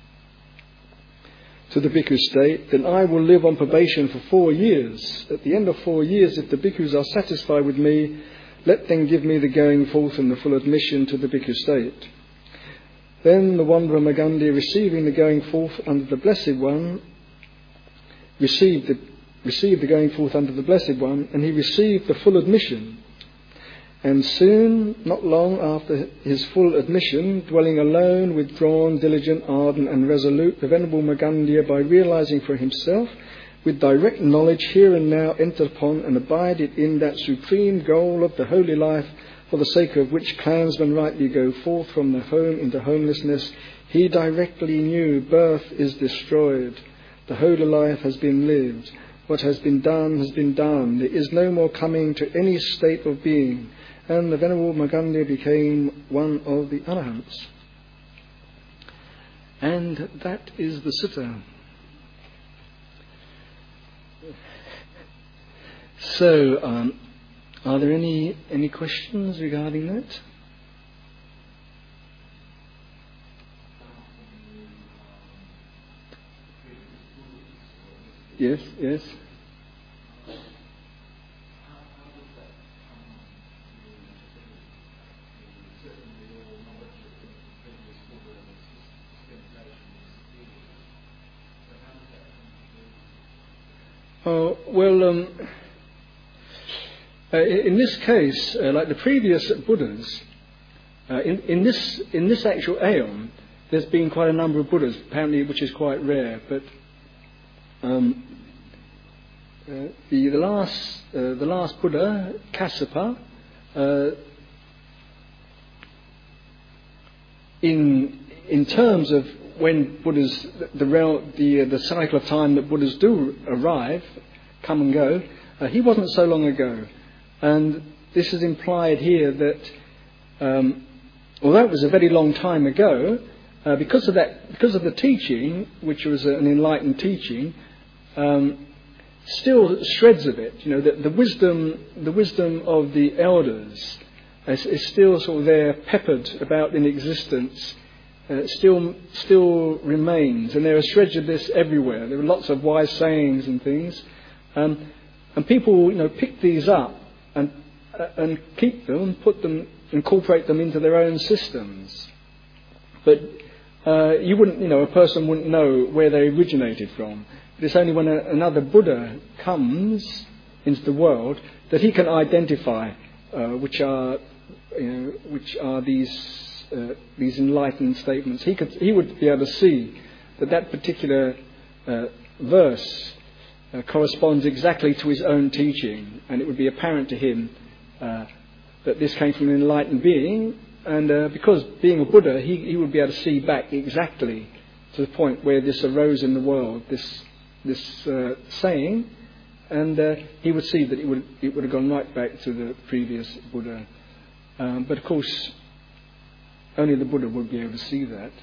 to the bhikkhu state, then I will live on probation for four years. At the end of four years, if the bhikkhus are satisfied with me, let them give me the going forth and the full admission to the bhikkhu state. Then the wanderer Magandhya, receiving the going forth under the Blessed One, received the, received the going forth under the Blessed One, and he received the full admission. And soon, not long after his full admission, dwelling alone, withdrawn, diligent, ardent and resolute, the Venerable Magandhya, by realizing for himself, with direct knowledge, here and now entered upon and abided in that supreme goal of the holy life, for the sake of which clansmen rightly go forth from their home into homelessness. He directly knew birth is destroyed. The holy life has been lived. What has been done has been done. There is no more coming to any state of being. And the Venerable Magandhya became one of the Arahants. And that is the sutta. So, um, are there any any questions regarding that? Yes, yes. Oh, well, um, uh, in this case, uh, like the previous Buddhas, uh, in, in this in this actual aeon, there's been quite a number of Buddhas, apparently, which is quite rare. But um, uh, the the last uh, the last Buddha, Kassapa, uh, in in terms of when Buddhas, the the the, uh, the cycle of time that Buddhas do arrive, come and go, uh, he wasn't so long ago, and this is implied here that um, although it was a very long time ago, uh, because of that, because of the teaching, which was an enlightened teaching, um, still shreds of it, you know, the, the wisdom, the wisdom of the elders is, is still sort of there, peppered about in existence. Uh, still still remains, and there are shreds of this everywhere. There are lots of wise sayings and things, um, and people, you know, pick these up and uh, and keep them, and put them, incorporate them into their own systems. But uh, you wouldn't, you know, a person wouldn't know where they originated from. But it's only when a, another Buddha comes into the world that he can identify uh, which are, you know, which are these. Uh, these enlightened statements. He could, he would be able to see that that particular uh, verse uh, corresponds exactly to his own teaching, and it would be apparent to him uh, that this came from an enlightened being. And uh, because being a Buddha, he, he would be able to see back exactly to the point where this arose in the world, this this uh, saying, and uh, he would see that it would it would have gone right back to the previous Buddha. Um, but of course, only the Buddha would be able to see that.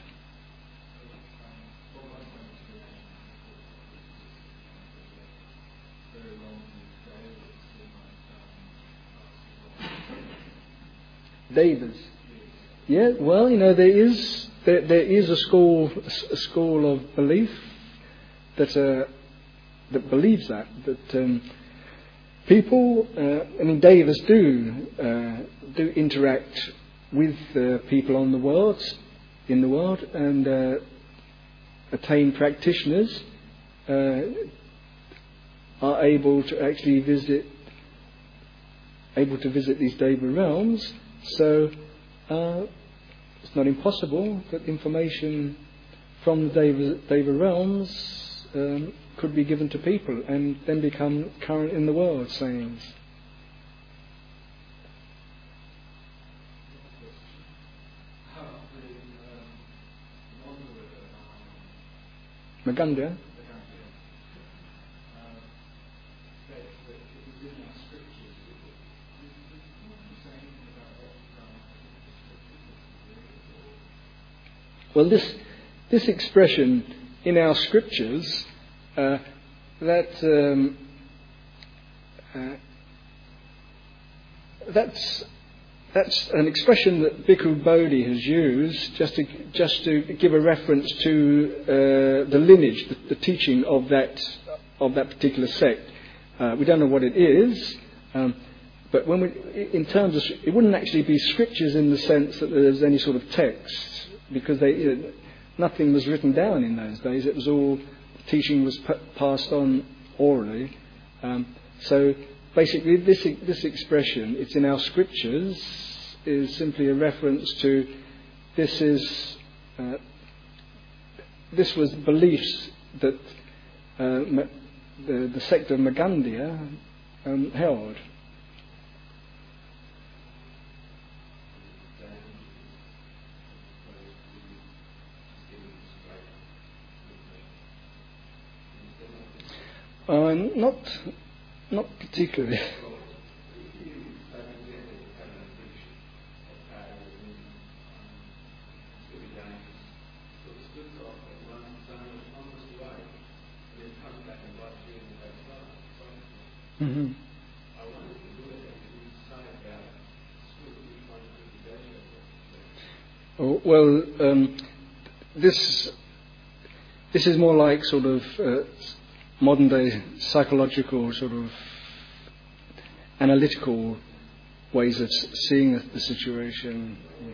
Devas. Yeah, well, you know, there is there, there is a school a school of belief that uh, that believes that that um, people, uh, I mean, Devas do uh, do interact with uh, people on the world, in the world, and uh, attained practitioners uh, are able to actually visit, able to visit these Deva realms. So uh, it's not impossible that information from the Deva, Deva realms um, could be given to people and then become current in the world sayings. Magandhya. Well, this this expression in our scriptures uh, that um, uh, that's that's an expression that Bhikkhu Bodhi has used just to just to give a reference to uh, the lineage, the, the teaching of that of that particular sect. Uh, we don't know what it is, um, but when we, in terms of, it wouldn't actually be scriptures in the sense that there's any sort of text, because they, you know, nothing was written down in those days. It was all, teaching was p- passed on orally. Um, so basically, this this expression, it's in our scriptures, is simply a reference to this is uh, this was beliefs that uh, the, the sect of Magandia um, held. Uh, not, not particularly. Mm-hmm. Oh, well, um, this this is more like sort of uh, modern day psychological sort of analytical ways of seeing the, the situation. Yeah.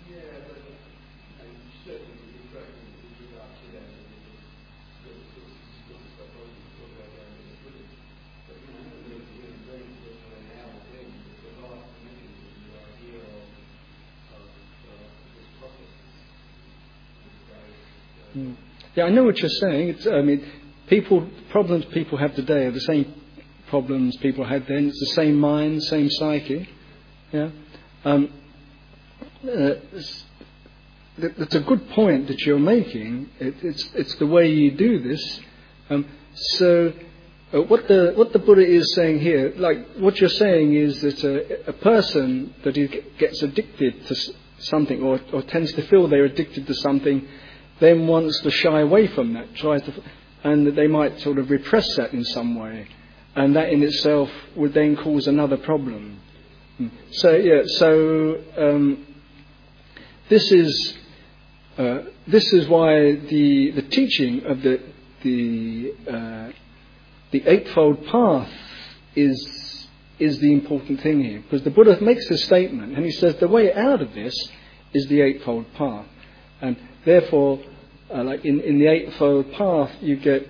Mm. Yeah, I know what you're saying. It's, I mean, people problems people have today are the same problems people had then. It's the same mind, same psyche. Yeah, um, uh, it's, it's a good point that you're making. It, it's it's the way you do this. Um, so, uh, what the what the Buddha is saying here, like what you're saying, is that a, a person that is, gets addicted to something, or, or tends to feel they're addicted to something, then wants to shy away from that, tries to, and that they might sort of repress that in some way, and that in itself would then cause another problem. So yeah, so um, this is uh, this is why the the teaching of the the uh, the Eightfold Path is is the important thing here, because the Buddha makes a statement and he says the way out of this is the Eightfold Path, and therefore, uh, like in, in the Eightfold Path, you get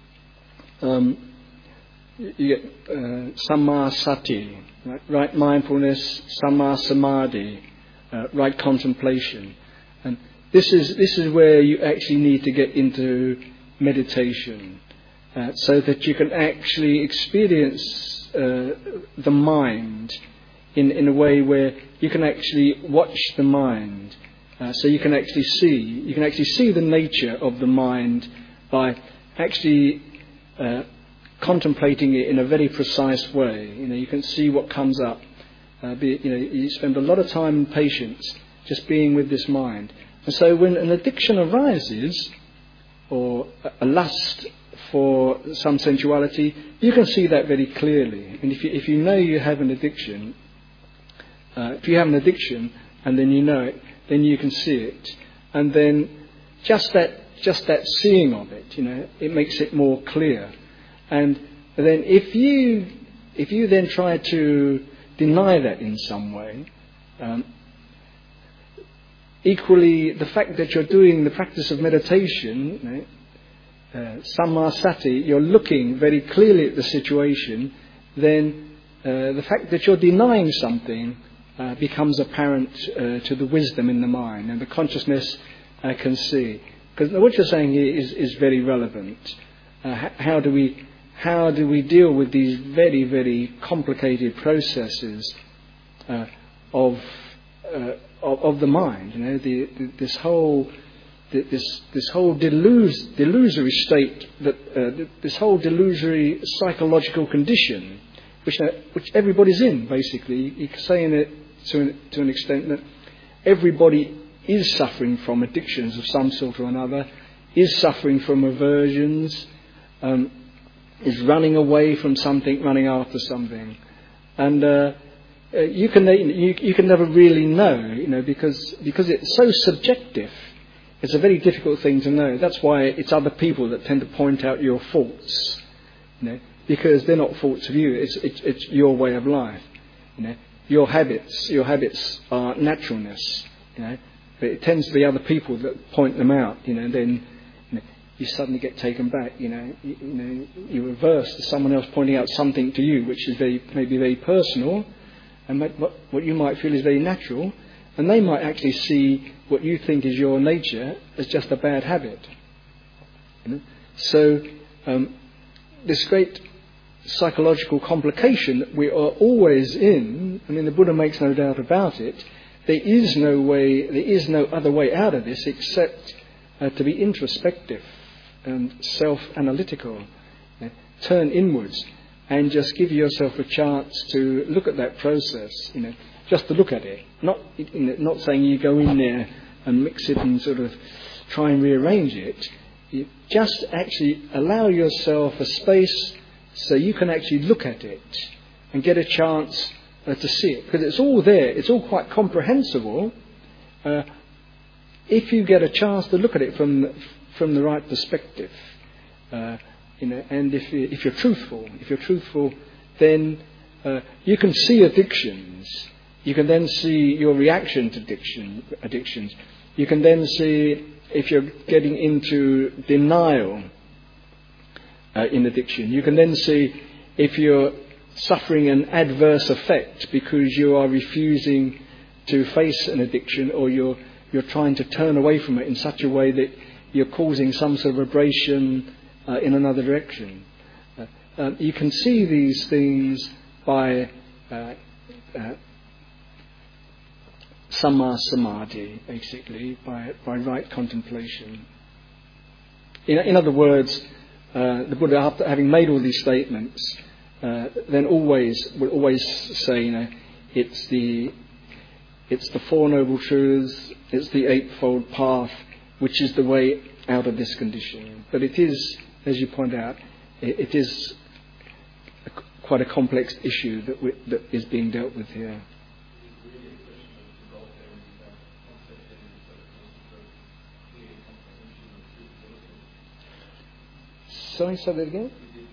um, you get uh, Samma Sati, right, right mindfulness, Samma Samadhi, uh, right contemplation, and this is this is where you actually need to get into meditation, uh, so that you can actually experience uh, the mind in in a way where you can actually watch the mind. Uh, so you can actually see, you can actually see the nature of the mind by actually uh, contemplating it in a very precise way. You know, you can see what comes up. Uh, be, you know, you spend a lot of time and patience just being with this mind. And so when an addiction arises, or a lust for some sensuality, you can see that very clearly. And if you, if you know you have an addiction, uh, if you have an addiction and then you know it, then you can see it, and then just that just that seeing of it, you know, it makes it more clear. And then if you if you then try to deny that in some way, um, equally the fact that you're doing the practice of meditation, you know, uh, Samma Sati, you're looking very clearly at the situation, then uh, the fact that you're denying something Uh, becomes apparent uh, to the wisdom in the mind, and the consciousness uh, can see. Because what you're saying here is, is very relevant. Uh, how, how do we how do we deal with these very very complicated processes uh, of, uh, of of the mind? You know, the, the, this whole the, this this whole delus, delusory state that uh, this whole delusory psychological condition, which uh, which everybody's in basically. You can say in it. To an, to an extent that everybody is suffering from addictions of some sort or another, is suffering from aversions, um, is running away from something, running after something. And uh, uh, you can you, you can never really know, you know, because because it's so subjective. It's a very difficult thing to know. That's why it's other people that tend to point out your faults, you know, because they're not faults of you. It's it's, it's your way of life, you know. Your habits, your habits are naturalness, you know. But it tends to be other people that point them out, you know. And then you know, you suddenly get taken back, you know. You, you know, you reverse to someone else pointing out something to you, which is very maybe very personal, and what what you might feel is very natural. And they might actually see what you think is your nature as just a bad habit. You know? So um, this great psychological complication that we are always in, I mean, the Buddha makes no doubt about it, there is no way, there is no other way out of this except uh, to be introspective and self-analytical. You know? Turn inwards and just give yourself a chance to look at that process, you know. Just to look at it, not not saying you go in there and mix it and sort of try and rearrange it. You just actually allow yourself a space so you can actually look at it and get a chance uh, to see it, because it's all there. It's all quite comprehensible uh, if you get a chance to look at it from from the right perspective. Uh, you know, and if you, if you're truthful, if you're truthful, then uh, you can see addictions. You can then see your reaction to addiction, addictions. You can then see if you're getting into denial uh, in addiction. You can then see if you're suffering an adverse effect because you are refusing to face an addiction, or you're you're trying to turn away from it in such a way that you're causing some sort of vibration uh, in another direction. Uh, uh, you can see these things by uh, uh, Samma Samadhi, basically, by, by right contemplation. In, in other words, uh, the Buddha, after having made all these statements, uh, then always will always say, you know, it's the it's the Four Noble Truths, it's the Eightfold Path, which is the way out of this condition. But it is, as you point out, it, it is a, quite a complex issue that, we, that is being dealt with here. Sorry, say that again?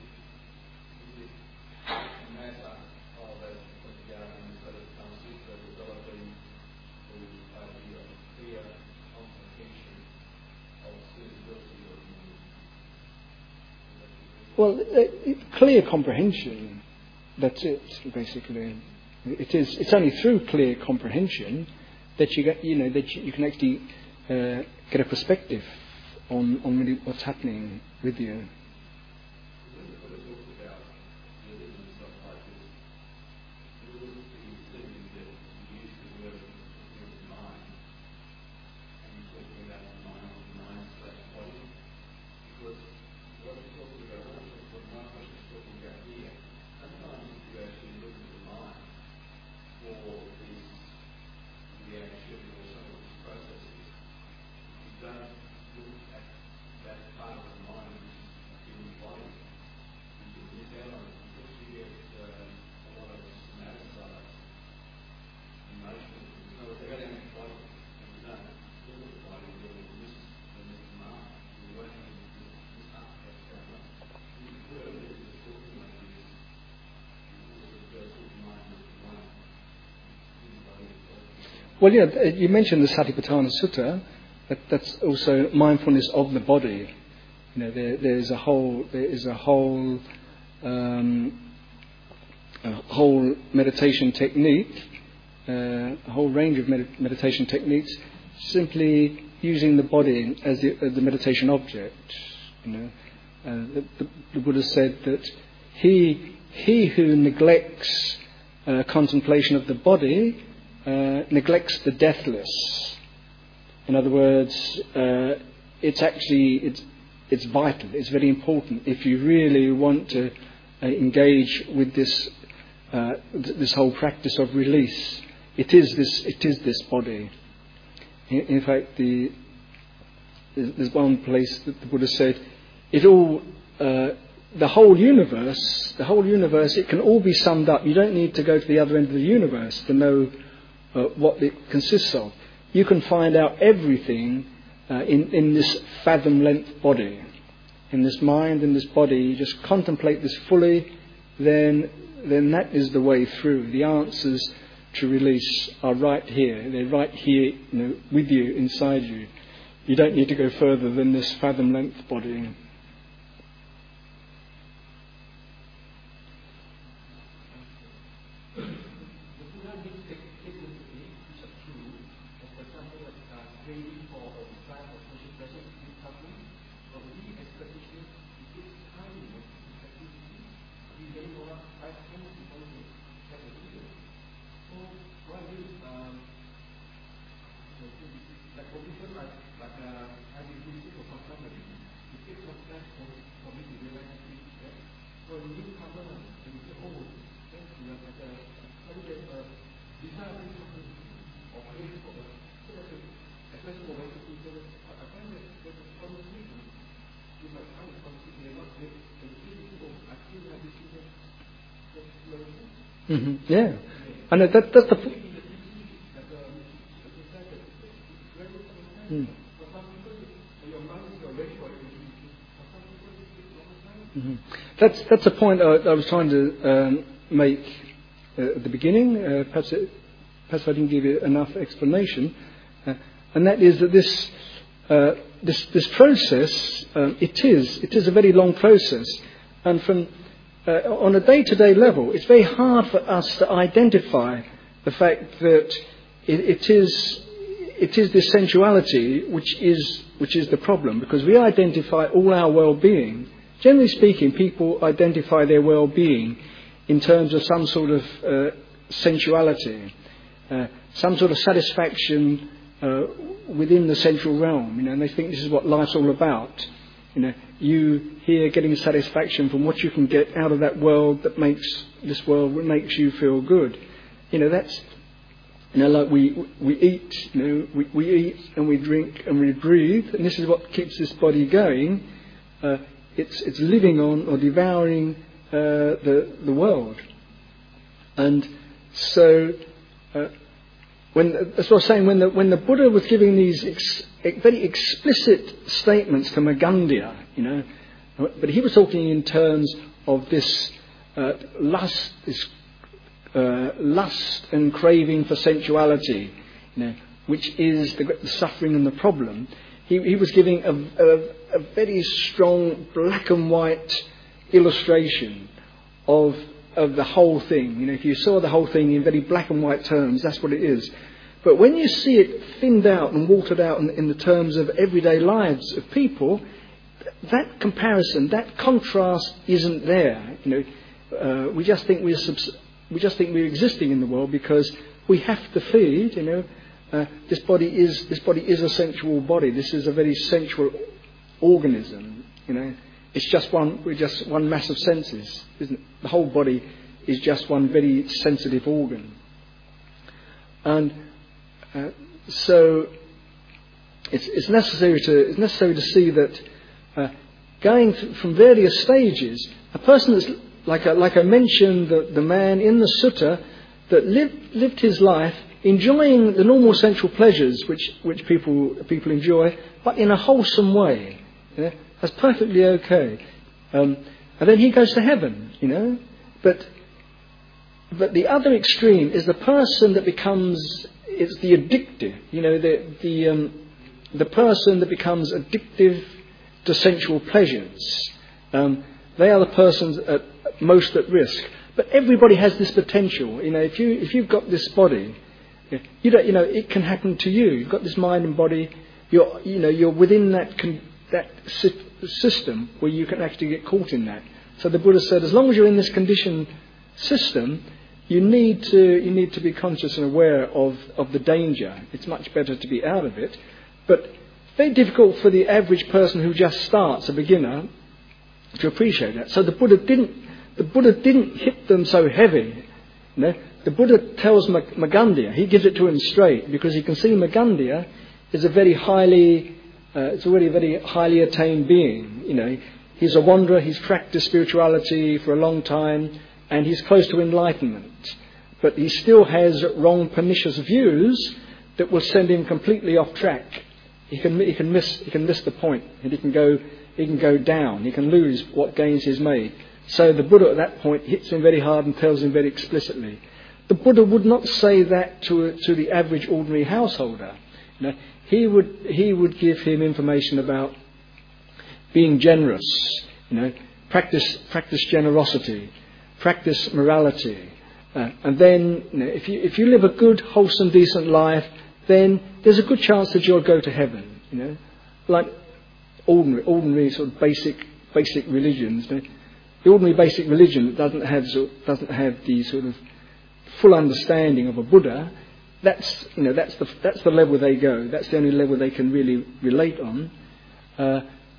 Well, uh, clear comprehension, that's it, basically. It is, it's only through clear comprehension that you get, you know, that you, you can actually uh, get a perspective on, on really what's happening with you. Well, yeah, you mentioned the Satipatthana Sutta. That, that's also mindfulness of the body. You know, there, there is a whole, there is a whole, um, a whole meditation technique, uh, a whole range of med- meditation techniques, simply using the body as the, as the meditation object. You know, uh, the, the, the Buddha said that he he who neglects uh, contemplation of the body Uh, neglects the deathless. In other words, uh, it's actually it's it's vital. It's very important if you really want to uh, engage with this uh, th- this whole practice of release. It is this it is this body. In, in fact, the there's one place that the Buddha said, it all uh, the whole universe, the whole universe, it can all be summed up. You don't need to go to the other end of the universe to know uh, what it consists of. You can find out everything uh, in, in this fathom-length body. In this mind, in this body, you just contemplate this fully, then, then that is the way through. The answers to release are right here. They're right here, you know, with you, inside you. You don't need to go further than this fathom-length body. Mm-hmm. Yeah, and that, that's the. Mm. Mm-hmm. That's that's a point I, I was trying to um, make uh, at the beginning. Uh, perhaps it, perhaps I didn't give you enough explanation, uh, and that is that this uh, this this process um, it is it is a very long process, and from Uh, on a day-to-day level, it's very hard for us to identify the fact that it, it is it is this sensuality which is which is the problem, because we identify all our well-being. Generally speaking, people identify their well-being in terms of some sort of uh, sensuality, uh, some sort of satisfaction uh, within the sensual realm. You know, and they think this is what life's all about. You know, you here getting satisfaction from what you can get out of that world that makes this world makes you feel good. You know, that's, you know, like we we eat, you know, we, we eat and we drink and we breathe, and this is what keeps this body going. Uh, it's it's living on or devouring uh, the the world, and so uh, when that's what I was saying. When the when the Buddha was giving these Ex, very explicit statements to Magandhya, you know, but he was talking in terms of this uh, lust, this uh, lust and craving for sensuality, you know, which is the, the suffering and the problem. He, he was giving a, a, a very strong black and white illustration of of the whole thing. You know, if you saw the whole thing in very black and white terms, that's what it is. But when you see it thinned out and watered out in, in the terms of everyday lives of people, that comparison, that contrast isn't there. You know, uh, we just think we're subs- we just think we're existing in the world because we have to feed. You know, uh, this body is this body is a sensual body. This is a very sensual organism. You know, it's just one we're just one mass of senses, isn't it? The whole body is just one very sensitive organ, and Uh, so it's, it's necessary to it's necessary to see that uh, going th- from various stages, a person that's like I, like I mentioned, the, the man in the sutta that lived lived his life enjoying the normal sensual pleasures which which people people enjoy, but in a wholesome way. Yeah? That's perfectly okay, um, and then he goes to heaven. You know, but but the other extreme is the person that becomes It's the addictive, you know, the the um, the person that becomes addictive to sensual pleasures. Um, they are the persons at most at risk. But everybody has this potential. You know, if you if you've got this body, you don't, you know, it can happen to you. You've got this mind and body. You're you know you're within that con- that system where you can actually get caught in that. So the Buddha said, as long as you're in this conditioned system, You need to you need to be conscious and aware of, of the danger. It's much better to be out of it. But very difficult for the average person who just starts, a beginner, to appreciate that. So the Buddha didn't the Buddha didn't hit them so heavy. You know? The Buddha tells Magandhya, he gives it to him straight, because he can see Magandhya is a very highly uh, it's already a very highly attained being. You know, he's a wanderer, he's practiced spirituality for a long time, and he's close to enlightenment. But he still has wrong, pernicious views that will send him completely off track. He can he can miss he can miss the point, and he can go he can go down. He can lose what gains he's made. So the Buddha at that point hits him very hard and tells him very explicitly. The Buddha would not say that to a, to the average ordinary householder. You know, he would he would give him information about being generous. You know, practice practice generosity, practice morality. Uh, and then, you know, if you if you live a good, wholesome, decent life, then there's a good chance that you'll go to heaven. You know, like ordinary, ordinary sort of basic, basic religions. You know, the ordinary basic religion doesn't have doesn't have the sort of full understanding of a Buddha. That's you know that's the that's the level they go. That's the only level they can really relate on. Uh,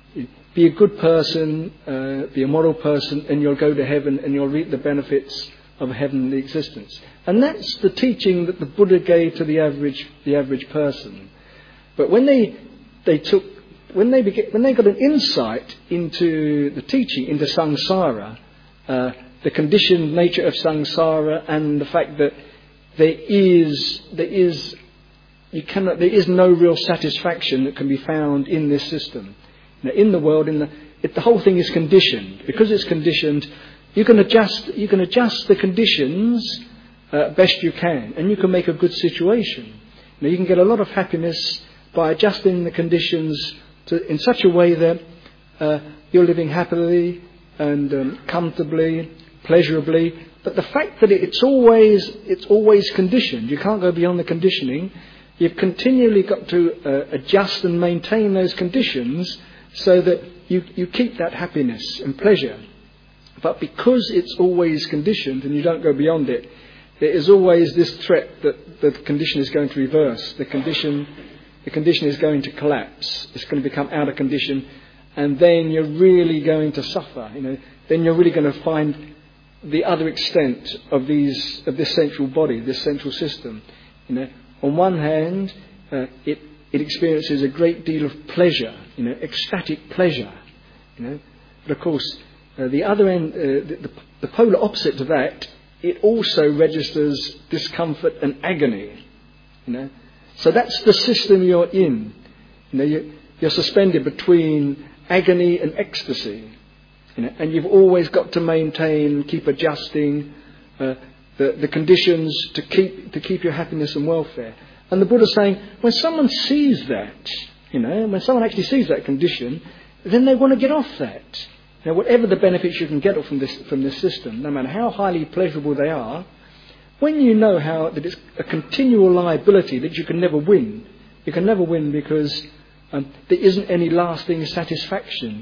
be a good person, uh, be a moral person, and you'll go to heaven, and you'll reap the benefits of a heavenly existence. And that's the teaching that the Buddha gave to the average the average person. But when they they took when they began, when they got an insight into the teaching, into samsara, uh, the conditioned nature of samsara, and the fact that there is there is you cannot there is no real satisfaction that can be found in this system. Now, in the world, in the it, the whole thing is conditioned. Because it's conditioned, You can adjust. You can adjust the conditions uh, best you can, and you can make a good situation. Now, you can get a lot of happiness by adjusting the conditions to, in such a way that uh, you're living happily and um, comfortably, pleasurably. But the fact that it's always it's always conditioned, you can't go beyond the conditioning. You've continually got to uh, adjust and maintain those conditions so that you you keep that happiness and pleasure. But because it's always conditioned and you don't go beyond it, there is always this threat that the condition is going to reverse. The condition, the condition is going to collapse. It's going to become out of condition, and then you're really going to suffer. You know, then you're really going to find the other extent of these of this central body, this central system. You know, on one hand, uh, it it experiences a great deal of pleasure. You know, ecstatic pleasure. You know, but of course. Uh, the other end, uh, the, the, the polar opposite to that, it also registers discomfort and agony. You know, so that's the system you're in. You know, you, you're suspended between agony and ecstasy. You know, and you've always got to maintain, keep adjusting uh, the the conditions to keep to keep your happiness and welfare. And the Buddha's saying, when someone sees that, you know, when someone actually sees that condition, then they want to get off that. Now, whatever the benefits you can get from this from this system, no matter how highly pleasurable they are, when you know how that it's a continual liability that you can never win, you can never win because um, there isn't any lasting satisfaction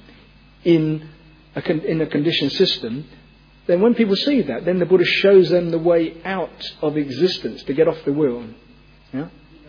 in a con- in a conditioned system. Then, when people see that, then the Buddha shows them the way out of existence to get off the wheel. Yeah.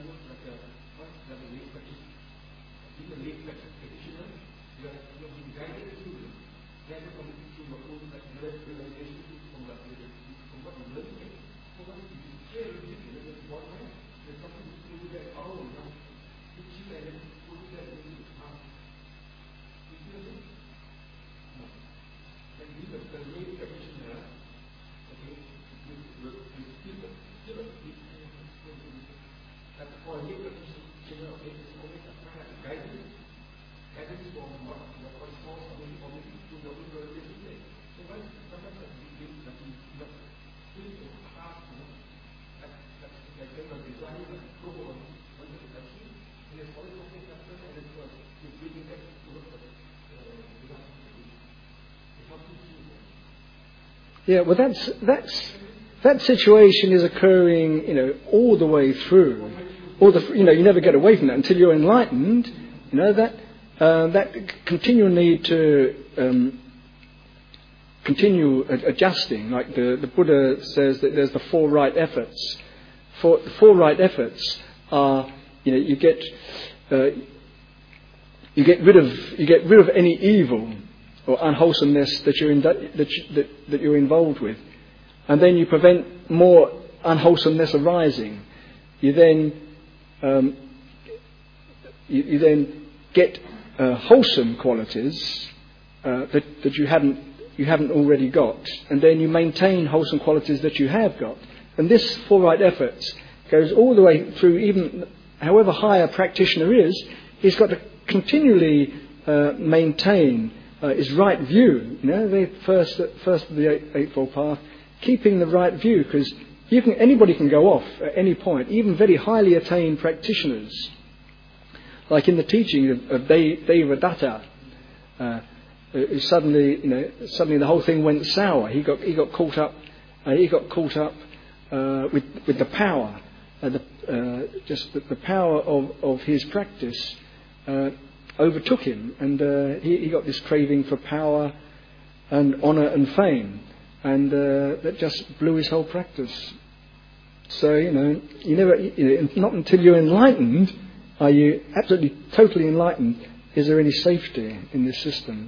Yeah, well, that's that's that situation is occurring, you know, all the way through. All the, you know, you never get away from that until you're enlightened. You know that uh, that continual need to um, continue adjusting, like the the Buddha says that there's the four right efforts. For the four right efforts are, you know, you get uh, you get rid of you get rid of any evil or unwholesomeness that you're in, that, you, that, that you're involved with, and then you prevent more unwholesomeness arising. You then um, you, you then get uh, wholesome qualities, uh, that, that you hadn't you haven't already got, and then you maintain wholesome qualities that you have got. And this four right efforts goes all the way through. Even however high a practitioner is, he's got to continually uh, maintain uh, his right view. You know, the first first of the eight, eightfold path, keeping the right view, because you can anybody can go off at any point, even very highly attained practitioners. Like in the teaching of, of Devadatta, uh, suddenly, you know, suddenly the whole thing went sour. He got he got caught up. Uh, he got caught up uh, with with the power, uh, the, uh, just the, the power of, of his practice uh, overtook him, and uh, he, he got this craving for power and honour and fame, and uh, that just blew his whole practice. So you know, you never, you know, not until you're enlightened. Are you absolutely, totally enlightened? Is there any safety in this system?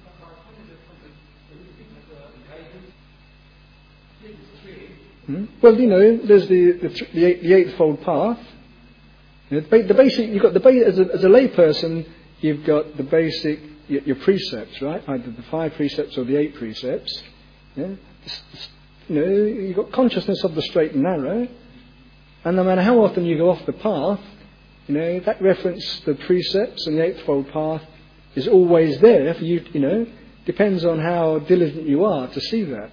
Hmm? Well, you know, there's the the, the, eight, the eightfold path. You know, the basic, you've got the ba- as a as a layperson, you've got the basic your, your precepts, right? Either the five precepts or the eight precepts. Yeah? You know, you've got consciousness of the straight and narrow, and no matter how often you go off the path, you know, that reference, the precepts and the eightfold path, is always there for you. You know, depends on how diligent you are to see that.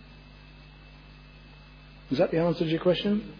Is that the answer to your question?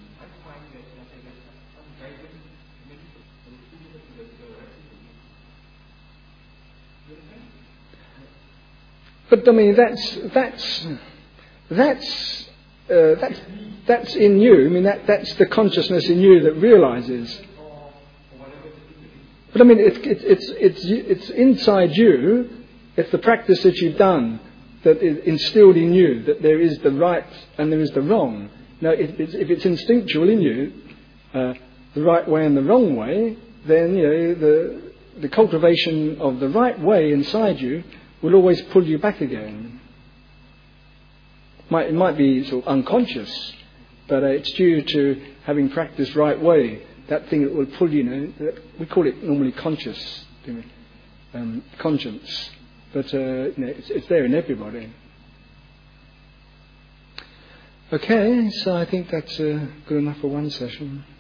But I mean, that's that's that's uh, that's that's in you. I mean, that that's the consciousness in you that realizes. But I mean, it's it's it's it's it's inside you. It's the practice that you've done that is instilled in you that there is the right and there is the wrong. Now, if it's, if it's instinctual in you, uh, the right way and the wrong way, then you know the the cultivation of the right way inside you will always pull you back again. Might, it might be sort of unconscious, but uh, it's due to having practiced right way. That thing that will pull you, you know, we call it normally conscious, um, conscience, but uh, you know, it's, it's there in everybody. Okay, so I think that's uh, good enough for one session.